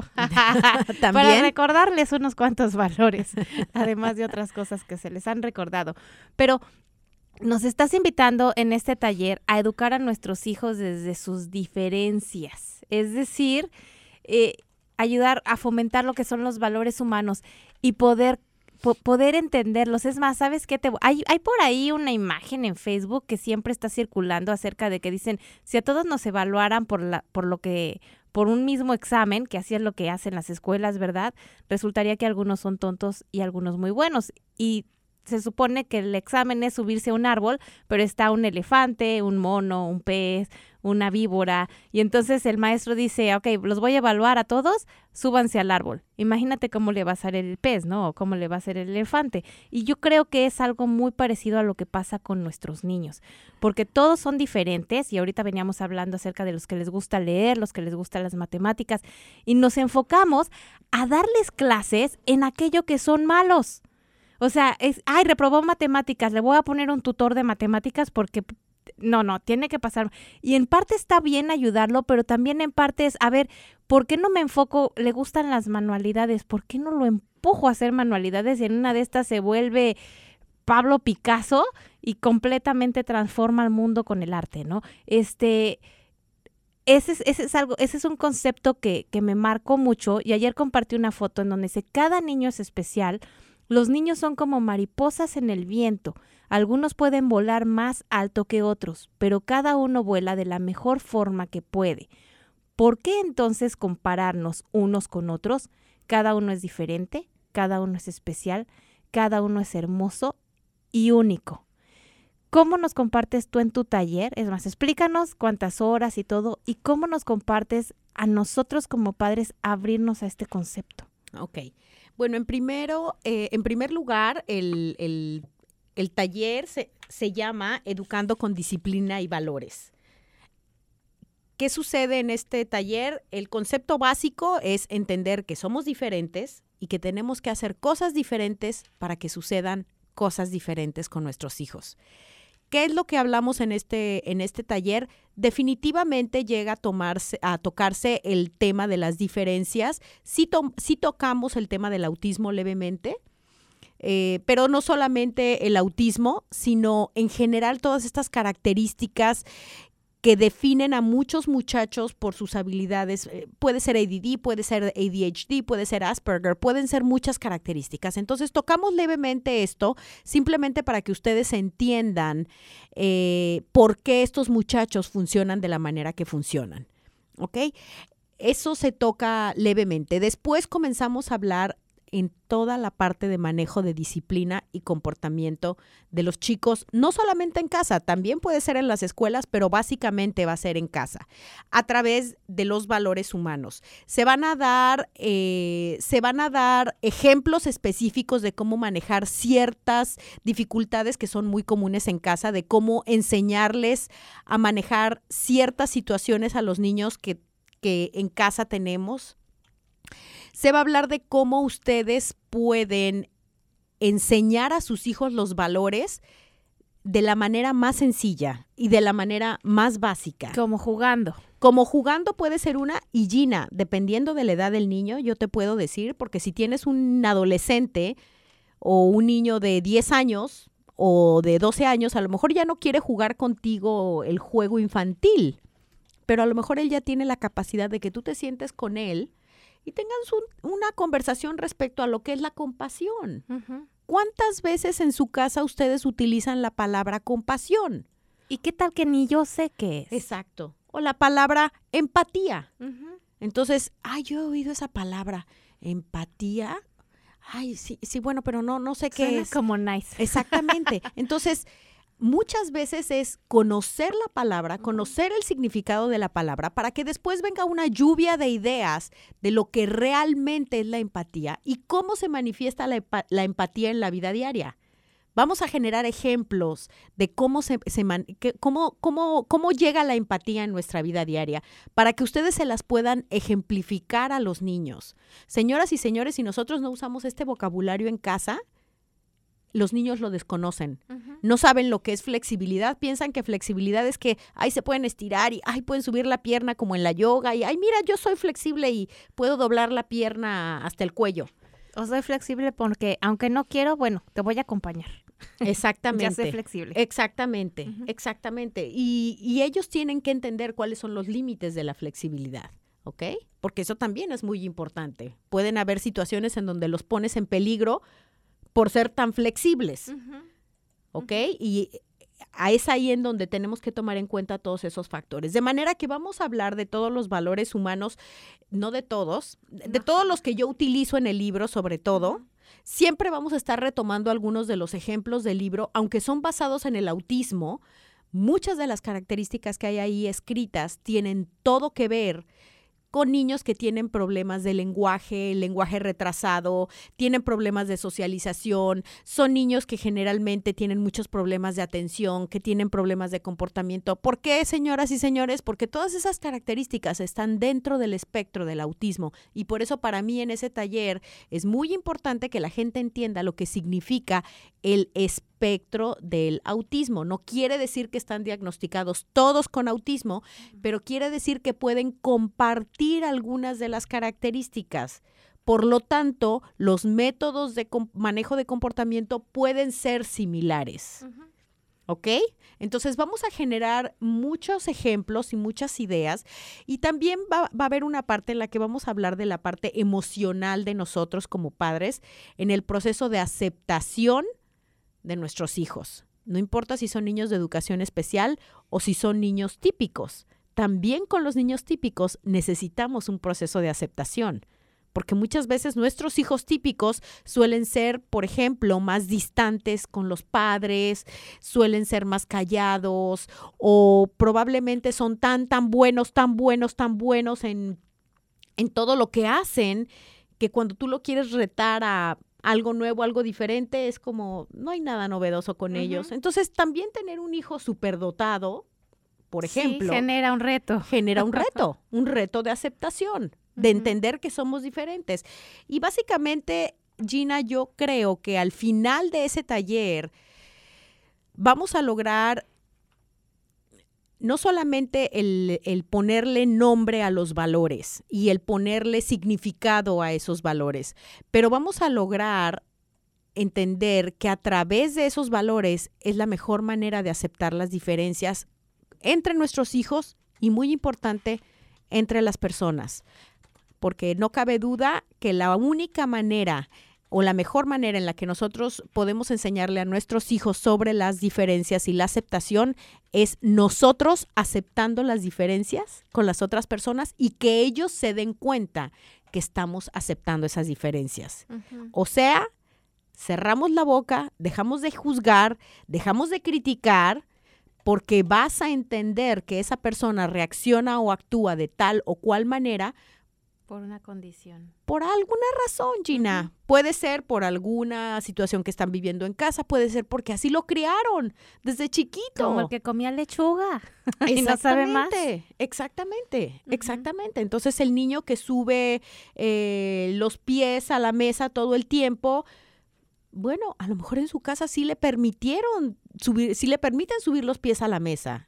Speaker 3: para recordarles unos cuantos valores, además de otras cosas que se les han recordado. Pero nos estás invitando en este taller a educar a nuestros hijos desde sus diferencias, es decir, eh, ayudar a fomentar lo que son los valores humanos y poder po- poder entenderlos. Es más, ¿sabes qué? Te, hay, hay por ahí una imagen en Facebook que siempre está circulando acerca de que dicen, si a todos nos evaluaran por la por lo que por un mismo examen, que así es lo que hacen las escuelas, ¿verdad? Resultaría que algunos son tontos y algunos muy buenos. Y se supone que el examen es subirse a un árbol, pero está un elefante, un mono, un pez, una víbora, y entonces el maestro dice, ok, los voy a evaluar a todos, súbanse al árbol. Imagínate cómo le va a ser el pez, ¿no? O cómo le va a ser el elefante. Y yo creo que es algo muy parecido a lo que pasa con nuestros niños, porque todos son diferentes, y ahorita veníamos hablando acerca de los que les gusta leer, los que les gustan las matemáticas, y nos enfocamos a darles clases en aquello que son malos. O sea, es, ay, reprobó matemáticas, le voy a poner un tutor de matemáticas porque, no, no, tiene que pasar. Y en parte está bien ayudarlo, pero también en parte es, a ver, ¿por qué no me enfoco? Le gustan las manualidades, ¿por qué no lo empujo a hacer manualidades? Y en una de estas se vuelve Pablo Picasso y completamente transforma el mundo con el arte, ¿no? Este... ese es, ese es algo, ese es un concepto que, que me marcó mucho, y ayer compartí una foto en donde dice, cada niño es especial, los niños son como mariposas en el viento, algunos pueden volar más alto que otros, pero cada uno vuela de la mejor forma que puede. ¿Por qué entonces compararnos unos con otros? Cada uno es diferente, cada uno es especial, cada uno es hermoso y único. ¿Cómo nos compartes tú en tu taller? Es más, explícanos cuántas horas y todo, y cómo nos compartes a nosotros como padres abrirnos a este concepto.
Speaker 4: Ok. Bueno, en primero, eh, en primer lugar, el, el, el taller se, se llama Educando con Disciplina y Valores. ¿Qué sucede en este taller? El concepto básico es entender que somos diferentes y que tenemos que hacer cosas diferentes para que sucedan cosas diferentes con nuestros hijos. ¿Qué es lo que hablamos en este, en este taller? Definitivamente llega a, tomarse, a tocarse el tema de las diferencias. Sí, to, sí tocamos el tema del autismo levemente, eh, pero no solamente el autismo, sino en general todas estas características que definen a muchos muchachos por sus habilidades. Eh, puede ser A D D, puede ser A D H D, puede ser Asperger, pueden ser muchas características. Entonces, tocamos levemente esto, simplemente para que ustedes entiendan eh, por qué estos muchachos funcionan de la manera que funcionan, ¿ok? Eso se toca levemente. Después comenzamos a hablar en toda la parte de manejo de disciplina y comportamiento de los chicos, no solamente en casa, también puede ser en las escuelas, pero básicamente va a ser en casa, a través de los valores humanos. Se van a dar, eh, se van a dar ejemplos específicos de cómo manejar ciertas dificultades que son muy comunes en casa, de cómo enseñarles a manejar ciertas situaciones a los niños que, que en casa tenemos. Se va a hablar de cómo ustedes pueden enseñar a sus hijos los valores de la manera más sencilla y de la manera más básica.
Speaker 3: Como jugando.
Speaker 4: Como jugando puede ser una, y Gina, dependiendo de la edad del niño, yo te puedo decir, porque si tienes un adolescente o un niño de diez años o de doce años, a lo mejor ya no quiere jugar contigo el juego infantil, pero a lo mejor él ya tiene la capacidad de que tú te sientes con él y tengan un, una conversación respecto a lo que es la compasión. Uh-huh. ¿Cuántas veces en su casa ustedes utilizan la palabra compasión?
Speaker 3: ¿Y qué tal que ni yo sé qué es?
Speaker 4: Exacto. O la palabra empatía. Uh-huh. Entonces, ay, yo he oído esa palabra, empatía. Ay, sí, sí, bueno, pero no, no sé qué
Speaker 3: Suena
Speaker 4: es.
Speaker 3: Como nice.
Speaker 4: Exactamente. Entonces, muchas veces es conocer la palabra, conocer el significado de la palabra, para que después venga una lluvia de ideas de lo que realmente es la empatía y cómo se manifiesta la, la empatía en la vida diaria. Vamos a generar ejemplos de cómo, se, se man, que, cómo, cómo, cómo llega la empatía en nuestra vida diaria, para que ustedes se las puedan ejemplificar a los niños. Señoras y señores, si nosotros no usamos este vocabulario en casa, los niños lo desconocen. Uh-huh. No saben lo que es flexibilidad. Piensan que flexibilidad es que, ay, se pueden estirar y, ay, pueden subir la pierna como en la yoga y, ay, mira, yo soy flexible y puedo doblar la pierna hasta el cuello.
Speaker 3: O soy flexible porque, aunque no quiero, bueno, te voy a acompañar.
Speaker 4: Exactamente.
Speaker 3: Ya soy flexible.
Speaker 4: Exactamente, uh-huh. exactamente. Y, y ellos tienen que entender cuáles son los límites de la flexibilidad, ¿ok? Porque eso también es muy importante. Pueden haber situaciones en donde los pones en peligro por ser tan flexibles, uh-huh. ¿ok? Uh-huh. Y es ahí en donde tenemos que tomar en cuenta todos esos factores. De manera que vamos a hablar de todos los valores humanos, no de todos, no. de todos los que yo utilizo en el libro, sobre todo. Uh-huh. Siempre vamos a estar retomando algunos de los ejemplos del libro, aunque son basados en el autismo. Muchas de las características que hay ahí escritas tienen todo que ver con niños que tienen problemas de lenguaje, lenguaje retrasado, tienen problemas de socialización, son niños que generalmente tienen muchos problemas de atención, que tienen problemas de comportamiento. ¿Por qué, señoras y señores? Porque todas esas características están dentro del espectro del autismo, y por eso para mí en ese taller es muy importante que la gente entienda lo que significa el espectro del autismo. No quiere decir que están diagnosticados todos con autismo, pero quiere decir que pueden compartir algunas de las características. Por lo tanto, los métodos de manejo de comportamiento pueden ser similares.
Speaker 3: Uh-huh.
Speaker 4: ¿Ok? Entonces vamos a generar muchos ejemplos y muchas ideas y también va, va a haber una parte en la que vamos a hablar de la parte emocional de nosotros como padres en el proceso de aceptación de nuestros hijos. No importa si son niños de educación especial o si son niños típicos. También con los niños típicos necesitamos un proceso de aceptación. Porque muchas veces nuestros hijos típicos suelen ser, por ejemplo, más distantes con los padres, suelen ser más callados o probablemente son tan, tan buenos, tan buenos, tan buenos en, en todo lo que hacen que cuando tú lo quieres retar a algo nuevo, algo diferente, es como no hay nada novedoso con uh-huh. ellos. Entonces, también tener un hijo superdotado, por ejemplo.
Speaker 3: Sí, genera un reto.
Speaker 4: Genera un reto, un reto de aceptación. De uh-huh. entender que somos diferentes. Y básicamente, Gina, yo creo que al final de ese taller vamos a lograr no solamente el, el ponerle nombre a los valores y el ponerle significado a esos valores, pero vamos a lograr entender que a través de esos valores es la mejor manera de aceptar las diferencias entre nuestros hijos y, muy importante, entre las personas. Porque no cabe duda que la única manera o la mejor manera en la que nosotros podemos enseñarle a nuestros hijos sobre las diferencias y la aceptación es nosotros aceptando las diferencias con las otras personas y que ellos se den cuenta que estamos aceptando esas diferencias. Uh-huh. O sea, cerramos la boca, dejamos de juzgar, dejamos de criticar, porque vas a entender que esa persona reacciona o actúa de tal o cual manera
Speaker 3: por una condición.
Speaker 4: Por alguna razón, Gina. Uh-huh. Puede ser por alguna situación que están viviendo en casa, puede ser porque así lo criaron desde chiquito.
Speaker 3: Como el que comía lechuga y no sabe más.
Speaker 4: Exactamente, uh-huh. exactamente. Entonces el niño que sube eh, los pies a la mesa todo el tiempo, bueno, a lo mejor en su casa sí le permitieron subir, sí le permiten subir los pies a la mesa.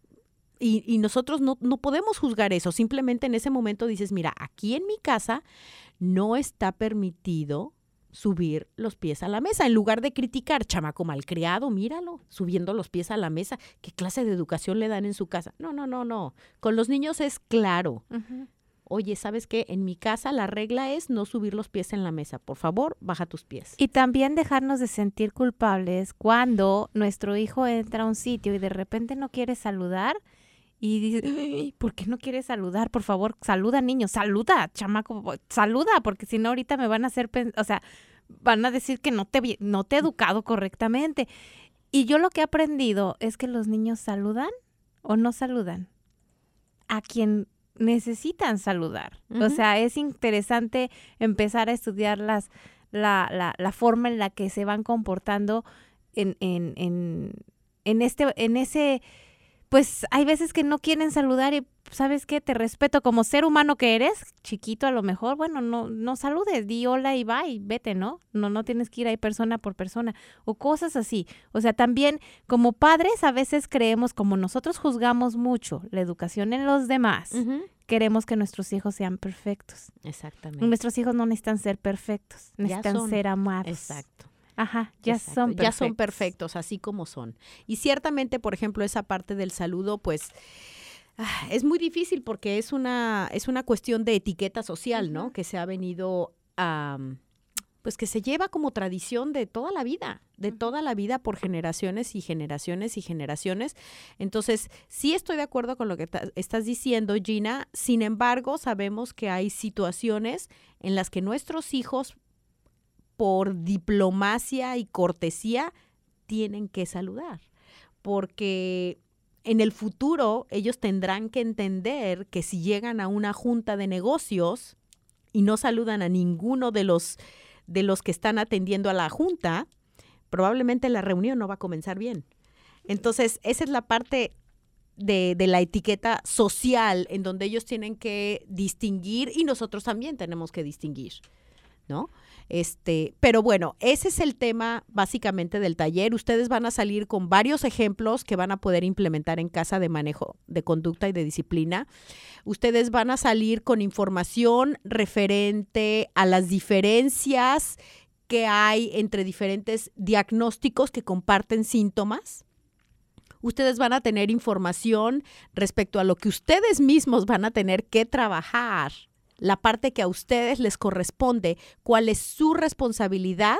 Speaker 4: Y, y nosotros no, no podemos juzgar eso. Simplemente en ese momento dices, mira, aquí en mi casa no está permitido subir los pies a la mesa. En lugar de criticar, chamaco malcriado, míralo, subiendo los pies a la mesa. ¿Qué clase de educación le dan en su casa? No, no, no, no. Con los niños es claro. Uh-huh. Oye, ¿sabes qué? En mi casa la regla es no subir los pies en la mesa. Por favor, baja tus pies.
Speaker 3: Y también dejarnos de sentir culpables cuando nuestro hijo entra a un sitio y de repente no quiere saludar. Y dices, ¿por qué no quieres saludar? Por favor, saluda, niño, saluda, chamaco, saluda, porque si no ahorita me van a hacer, o sea, van a decir que no te, no te he educado correctamente. Y yo lo que he aprendido es que los niños saludan o no saludan a quien necesitan saludar. Uh-huh. O sea, es interesante empezar a estudiar las, la, la, la forma en la que se van comportando en, en, en, en este, en ese... Pues hay veces que no quieren saludar y, ¿sabes qué? Te respeto como ser humano que eres, chiquito a lo mejor, bueno, no no saludes, di hola y bye, vete, ¿no? No no tienes que ir ahí persona por persona o cosas así. O sea, también como padres a veces creemos, como nosotros juzgamos mucho la educación en los demás, uh-huh. queremos que nuestros hijos sean perfectos.
Speaker 4: Exactamente.
Speaker 3: Nuestros hijos no necesitan ser perfectos, necesitan
Speaker 4: son,
Speaker 3: ser amados.
Speaker 4: Exacto.
Speaker 3: Ajá, ya
Speaker 4: Exacto.
Speaker 3: son perfectos.
Speaker 4: Ya son perfectos, así como son. Y ciertamente, por ejemplo, esa parte del saludo, pues, ah, es muy difícil porque es una, es una cuestión de etiqueta social, uh-huh. ¿no? Que se ha venido a, um, pues que se lleva como tradición de toda la vida, de uh-huh. toda la vida por generaciones y generaciones y generaciones. Entonces, sí estoy de acuerdo con lo que ta- estás diciendo, Gina. Sin embargo, sabemos que hay situaciones en las que nuestros hijos, por diplomacia y cortesía, tienen que saludar, porque en el futuro ellos tendrán que entender que si llegan a una junta de negocios y no saludan a ninguno de los, de los que están atendiendo a la junta, probablemente la reunión no va a comenzar bien. Entonces, esa es la parte de, de la etiqueta social en donde ellos tienen que distinguir y nosotros también tenemos que distinguir, ¿no? Este, pero bueno, ese es el tema básicamente del taller. Ustedes van a salir con varios ejemplos que van a poder implementar en casa de manejo de conducta y de disciplina. Ustedes van a salir con información referente a las diferencias que hay entre diferentes diagnósticos que comparten síntomas. ustedes van a tener información respecto a lo que ustedes mismos van a tener que trabajar, la parte que a ustedes les corresponde, cuál es su responsabilidad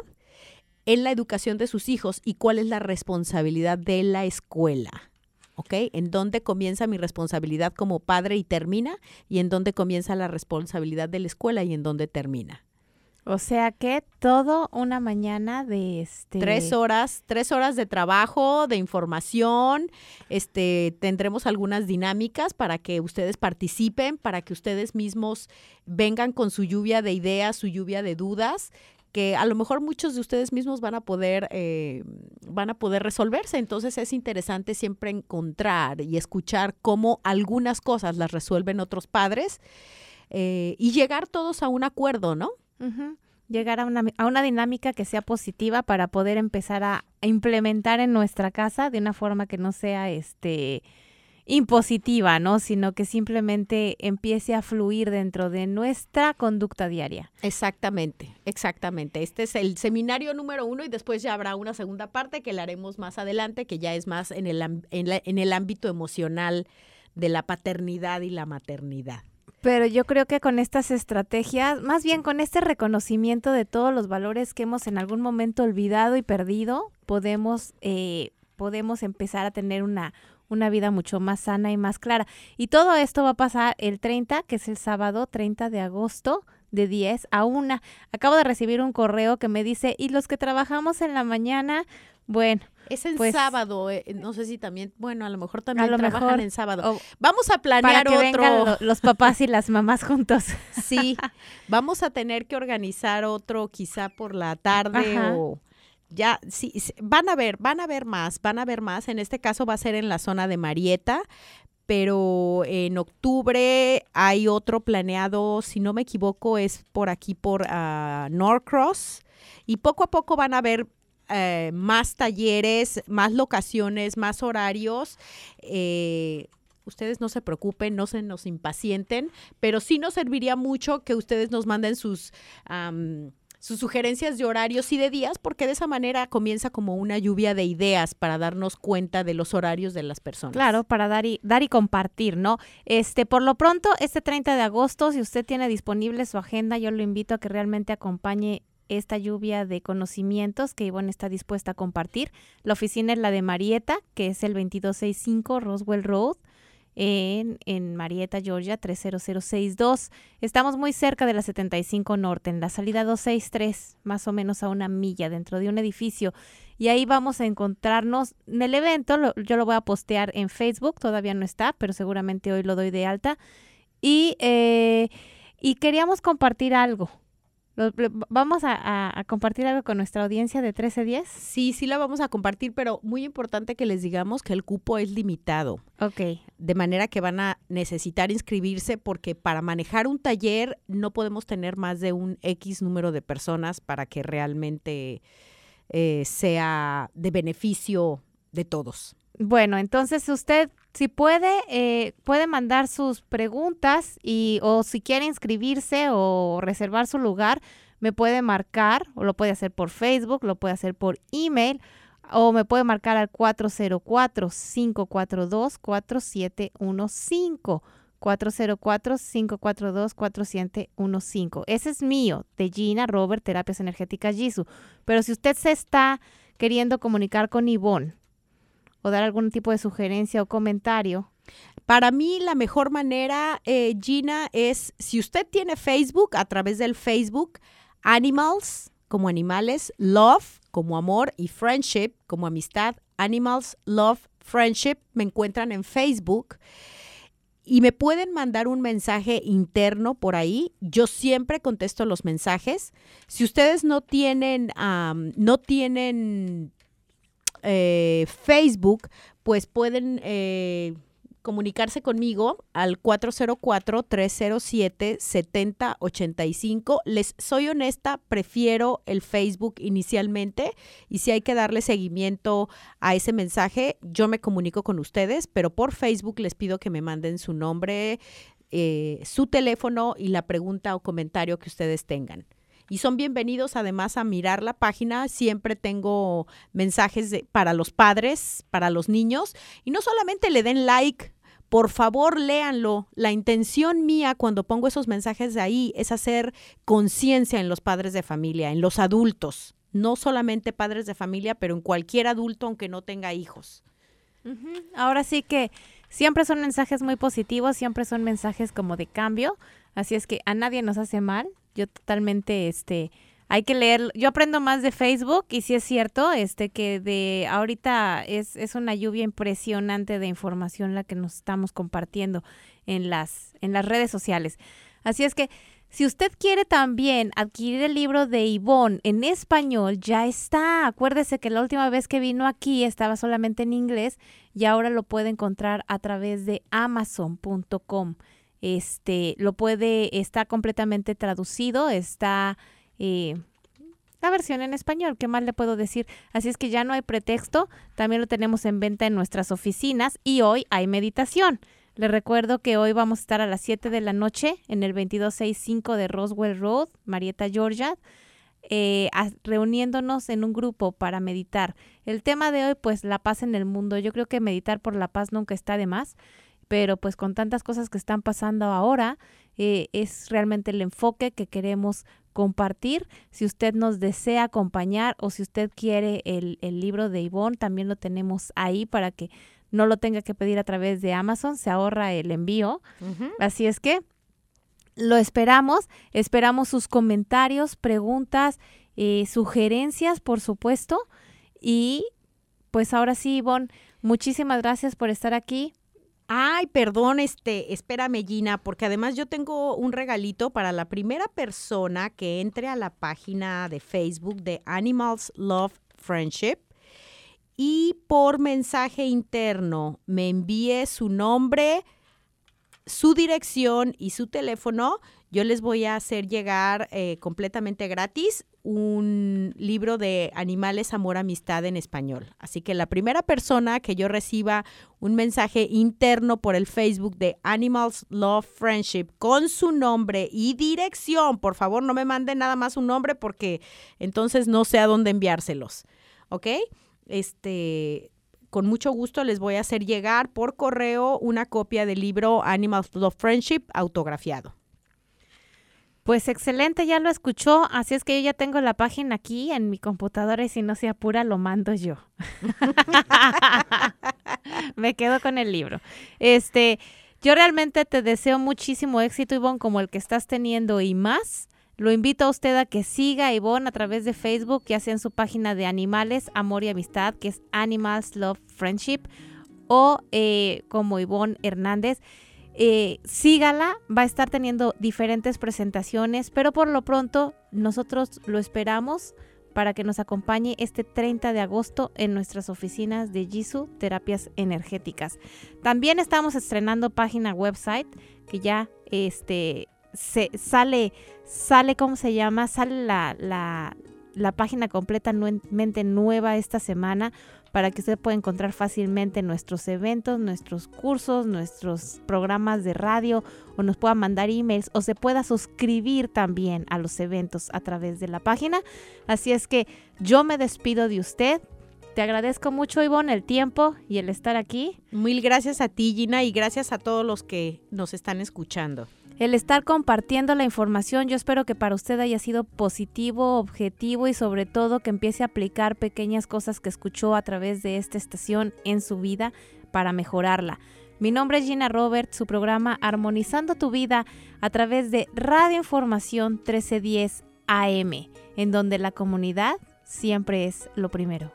Speaker 4: en la educación de sus hijos y cuál es la responsabilidad de la escuela. ¿Ok? En dónde comienza mi responsabilidad como padre y termina, y en dónde comienza la responsabilidad de la escuela y en dónde termina.
Speaker 3: O sea que todo una mañana de este...
Speaker 4: Tres horas, tres horas de trabajo, de información, este, tendremos algunas dinámicas para que ustedes participen, para que ustedes mismos vengan con su lluvia de ideas, su lluvia de dudas, que a lo mejor muchos de ustedes mismos van a poder eh, van a poder resolverse. Entonces es interesante siempre encontrar y escuchar cómo algunas cosas las resuelven otros padres eh, y llegar todos a un acuerdo, ¿no?
Speaker 3: Uh-huh. Llegar a una, a una dinámica que sea positiva para poder empezar a, a implementar en nuestra casa de una forma que no sea este impositiva, ¿no? Sino que simplemente empiece a fluir dentro de nuestra conducta diaria.
Speaker 4: Exactamente, exactamente. Este es el seminario número uno y después ya habrá una segunda parte que la haremos más adelante, que ya es más en el, en la, en el ámbito emocional de la paternidad y la maternidad.
Speaker 3: Pero yo creo que con estas estrategias, más bien con este reconocimiento de todos los valores que hemos en algún momento olvidado y perdido, podemos, eh, podemos empezar a tener una una vida mucho más sana y más clara. Y todo esto va a pasar el treinta, que es el sábado treinta de agosto, de diez a una. Acabo de recibir un correo que me dice, y los que trabajamos en la mañana, bueno.
Speaker 4: Es en
Speaker 3: pues,
Speaker 4: sábado, eh, no sé si también, bueno, a lo mejor también
Speaker 3: lo
Speaker 4: trabajan
Speaker 3: mejor,
Speaker 4: en sábado.
Speaker 3: Oh,
Speaker 4: vamos a planear
Speaker 3: para que
Speaker 4: otro.
Speaker 3: vengan lo, los papás y las mamás juntos.
Speaker 4: Sí, vamos a tener que organizar otro quizá por la tarde. Ajá. o... Ya, sí, van a ver, van a ver más, van a ver más. En este caso va a ser en la zona de Marietta, pero en octubre hay otro planeado, si no me equivoco, es por aquí, por uh, Norcross. Y poco a poco van a ver eh, más talleres, más locaciones, más horarios. Eh, ustedes no se preocupen, no se nos impacienten, pero sí nos serviría mucho que ustedes nos manden sus... Um, sus sugerencias de horarios y de días, porque de esa manera comienza como una lluvia de ideas para darnos cuenta de los horarios de las personas.
Speaker 3: Claro, para dar y, dar y compartir, ¿no? Este, por lo pronto, este treinta de agosto, si usted tiene disponible su agenda, yo lo invito a que realmente acompañe esta lluvia de conocimientos que Ivonne está dispuesta a compartir. La oficina es la de Marietta, que es el veintidós sesenta y cinco Roswell Road, En, en Marietta, Georgia, tres cero cero seis dos. Estamos muy cerca de la setenta y cinco Norte, en la salida doscientos sesenta y tres, más o menos a una milla dentro de un edificio. Y ahí vamos a encontrarnos en el evento. Lo, yo lo voy a postear en Facebook, todavía no está, pero seguramente hoy lo doy de alta. Y, eh, y queríamos compartir algo. Lo, lo, ¿Vamos a, a, a compartir algo con nuestra audiencia de trece diez?
Speaker 4: Sí, sí la vamos a compartir, pero muy importante que les digamos que el cupo es limitado.
Speaker 3: Ok.
Speaker 4: De manera que van a necesitar inscribirse porque para manejar un taller no podemos tener más de un X número de personas para que realmente eh, sea de beneficio de todos.
Speaker 3: Bueno, entonces usted, si puede, eh, puede mandar sus preguntas y o si quiere inscribirse o reservar su lugar, me puede marcar, o lo puede hacer por Facebook, lo puede hacer por email, o me puede marcar al cuatro cero cuatro, cinco cuatro dos, cuatro siete uno cinco. cuatro cero cuatro, cinco cuatro dos, cuatro siete uno cinco. Ese es mío, de Gina Robert, Terapias Energéticas Jisoo. Pero si usted se está queriendo comunicar con Ivonne, o dar algún tipo de sugerencia o comentario.
Speaker 4: Para mí la mejor manera, eh, Gina, es si usted tiene Facebook, a través del Facebook, Animals como animales, Love como amor y Friendship como amistad. Animals, Love, Friendship, me encuentran en Facebook. Y me pueden mandar un mensaje interno por ahí. Yo siempre contesto los mensajes. Si ustedes no tienen, um, no tienen Eh, Facebook, pues pueden eh, comunicarse conmigo al cuatro cero cuatro, tres cero siete, siete cero ocho cinco. Les soy honesta, prefiero el Facebook inicialmente y si hay que darle seguimiento a ese mensaje, yo me comunico con ustedes, pero por Facebook les pido que me manden su nombre, eh, su teléfono y la pregunta o comentario que ustedes tengan. y son bienvenidos además a mirar la página. Siempre tengo mensajes de, para los padres, para los niños, y no solamente le den like, por favor léanlo. La intención mía cuando pongo esos mensajes de ahí es hacer conciencia en los padres de familia, en los adultos, no solamente padres de familia, pero en cualquier adulto aunque no tenga hijos.
Speaker 3: Uh-huh. Ahora sí que siempre son mensajes muy positivos, siempre son mensajes como de cambio, así es que a nadie nos hace mal. Yo totalmente, este, hay que leer. Yo aprendo más de Facebook y sí es cierto, este, que de ahorita es, es una lluvia impresionante de información la que nos estamos compartiendo en las, en las redes sociales. Así es que si usted quiere también adquirir el libro de Ivonne en español, ya está. Acuérdese que la última vez que vino aquí estaba solamente en inglés y ahora lo puede encontrar a través de amazon punto com. Este, lo puede, está completamente traducido, está eh, la versión en español, ¿qué más le puedo decir? Así es que ya no hay pretexto, también lo tenemos en venta en nuestras oficinas y hoy hay meditación. Les recuerdo que hoy vamos a estar a las siete de la noche en el veintidós sesenta y cinco de Roswell Road, Marietta, Georgia, eh, a, reuniéndonos en un grupo para meditar. El tema de hoy, pues, la paz en el mundo. Yo creo que meditar por la paz nunca está de más, pero pues con tantas cosas que están pasando ahora, eh, es realmente el enfoque que queremos compartir. Si usted nos desea acompañar o si usted quiere el, el libro de Ivonne, también lo tenemos ahí para que no lo tenga que pedir a través de Amazon, se ahorra el envío. Uh-huh. Así es que lo esperamos, esperamos sus comentarios, preguntas, eh, sugerencias, por supuesto. Y pues ahora sí, Ivonne, muchísimas gracias por estar aquí.
Speaker 4: Ay, perdón, este, espérame, Gina, porque además yo tengo un regalito para la primera persona que entre a la página de Facebook de Animals Love Friendship y por mensaje interno me envíe su nombre, su dirección y su teléfono. Yo les voy a hacer llegar eh, completamente gratis un libro de Animales, Amor, Amistad en español. Así que la primera persona que yo reciba un mensaje interno por el Facebook de Animals Love Friendship con su nombre y dirección, por favor no me manden nada más un nombre porque entonces no sé a dónde enviárselos, ¿ok? Este, con mucho gusto les voy a hacer llegar por correo una copia del libro Animals Love Friendship autografiado.
Speaker 3: Pues excelente, ya lo escuchó, así es que yo ya tengo la página aquí en mi computadora y si no se apura lo mando yo. Me quedo con el libro. Este, yo realmente te deseo muchísimo éxito, Ivonne, como el que estás teniendo y más. Lo invito a usted a que siga a Ivonne a través de Facebook, ya sea en su página de Animales, Amor y Amistad, que es Animals Love Friendship, o eh, como Ivonne Hernández. Eh, sígala, va a estar teniendo diferentes presentaciones, pero por lo pronto nosotros lo esperamos para que nos acompañe este treinta de agosto en nuestras oficinas de Jisoo Terapias Energéticas. También estamos estrenando página website que ya este se sale, sale ¿cómo se llama? Sale la, la, la página completamente nueva esta semana para que usted pueda encontrar fácilmente nuestros eventos, nuestros cursos, nuestros programas de radio, o nos pueda mandar emails, o se pueda suscribir también a los eventos a través de la página. Así es que yo me despido de usted. Te agradezco mucho, Ivonne, el tiempo y el estar aquí.
Speaker 4: Mil gracias a ti, Gina, y gracias a todos los que nos están escuchando.
Speaker 3: El estar compartiendo la información, yo espero que para usted haya sido positivo, objetivo y sobre todo que empiece a aplicar pequeñas cosas que escuchó a través de esta estación en su vida para mejorarla. Mi nombre es Gina Robert, su programa Armonizando tu Vida a través de Radio Información trece diez A M, en donde la comunidad siempre es lo primero.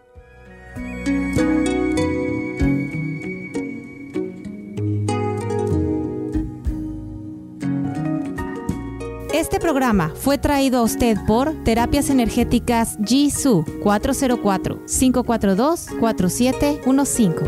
Speaker 3: Este programa fue traído a usted por Terapias Energéticas Jisoo cuatro cero cuatro, cinco cuatro dos, cuatro siete uno cinco.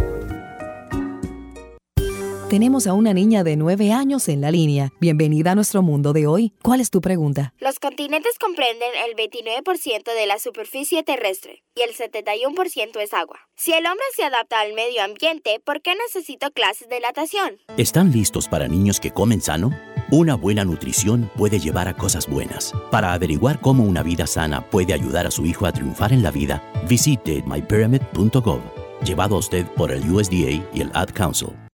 Speaker 5: Tenemos a una niña de nueve años en la línea. Bienvenida a nuestro mundo de hoy. ¿Cuál es tu pregunta?
Speaker 6: Los continentes comprenden el veintinueve por ciento de la superficie terrestre y el setenta y uno por ciento es agua. Si el hombre se adapta al medio ambiente, ¿por qué necesito clases de natación?
Speaker 7: ¿Están listos para niños que comen sano? Una buena nutrición puede llevar a cosas buenas. Para averiguar cómo una vida sana puede ayudar a su hijo a triunfar en la vida, visite my pyramid punto gov, llevado a usted por el U S D A y el Ad Council.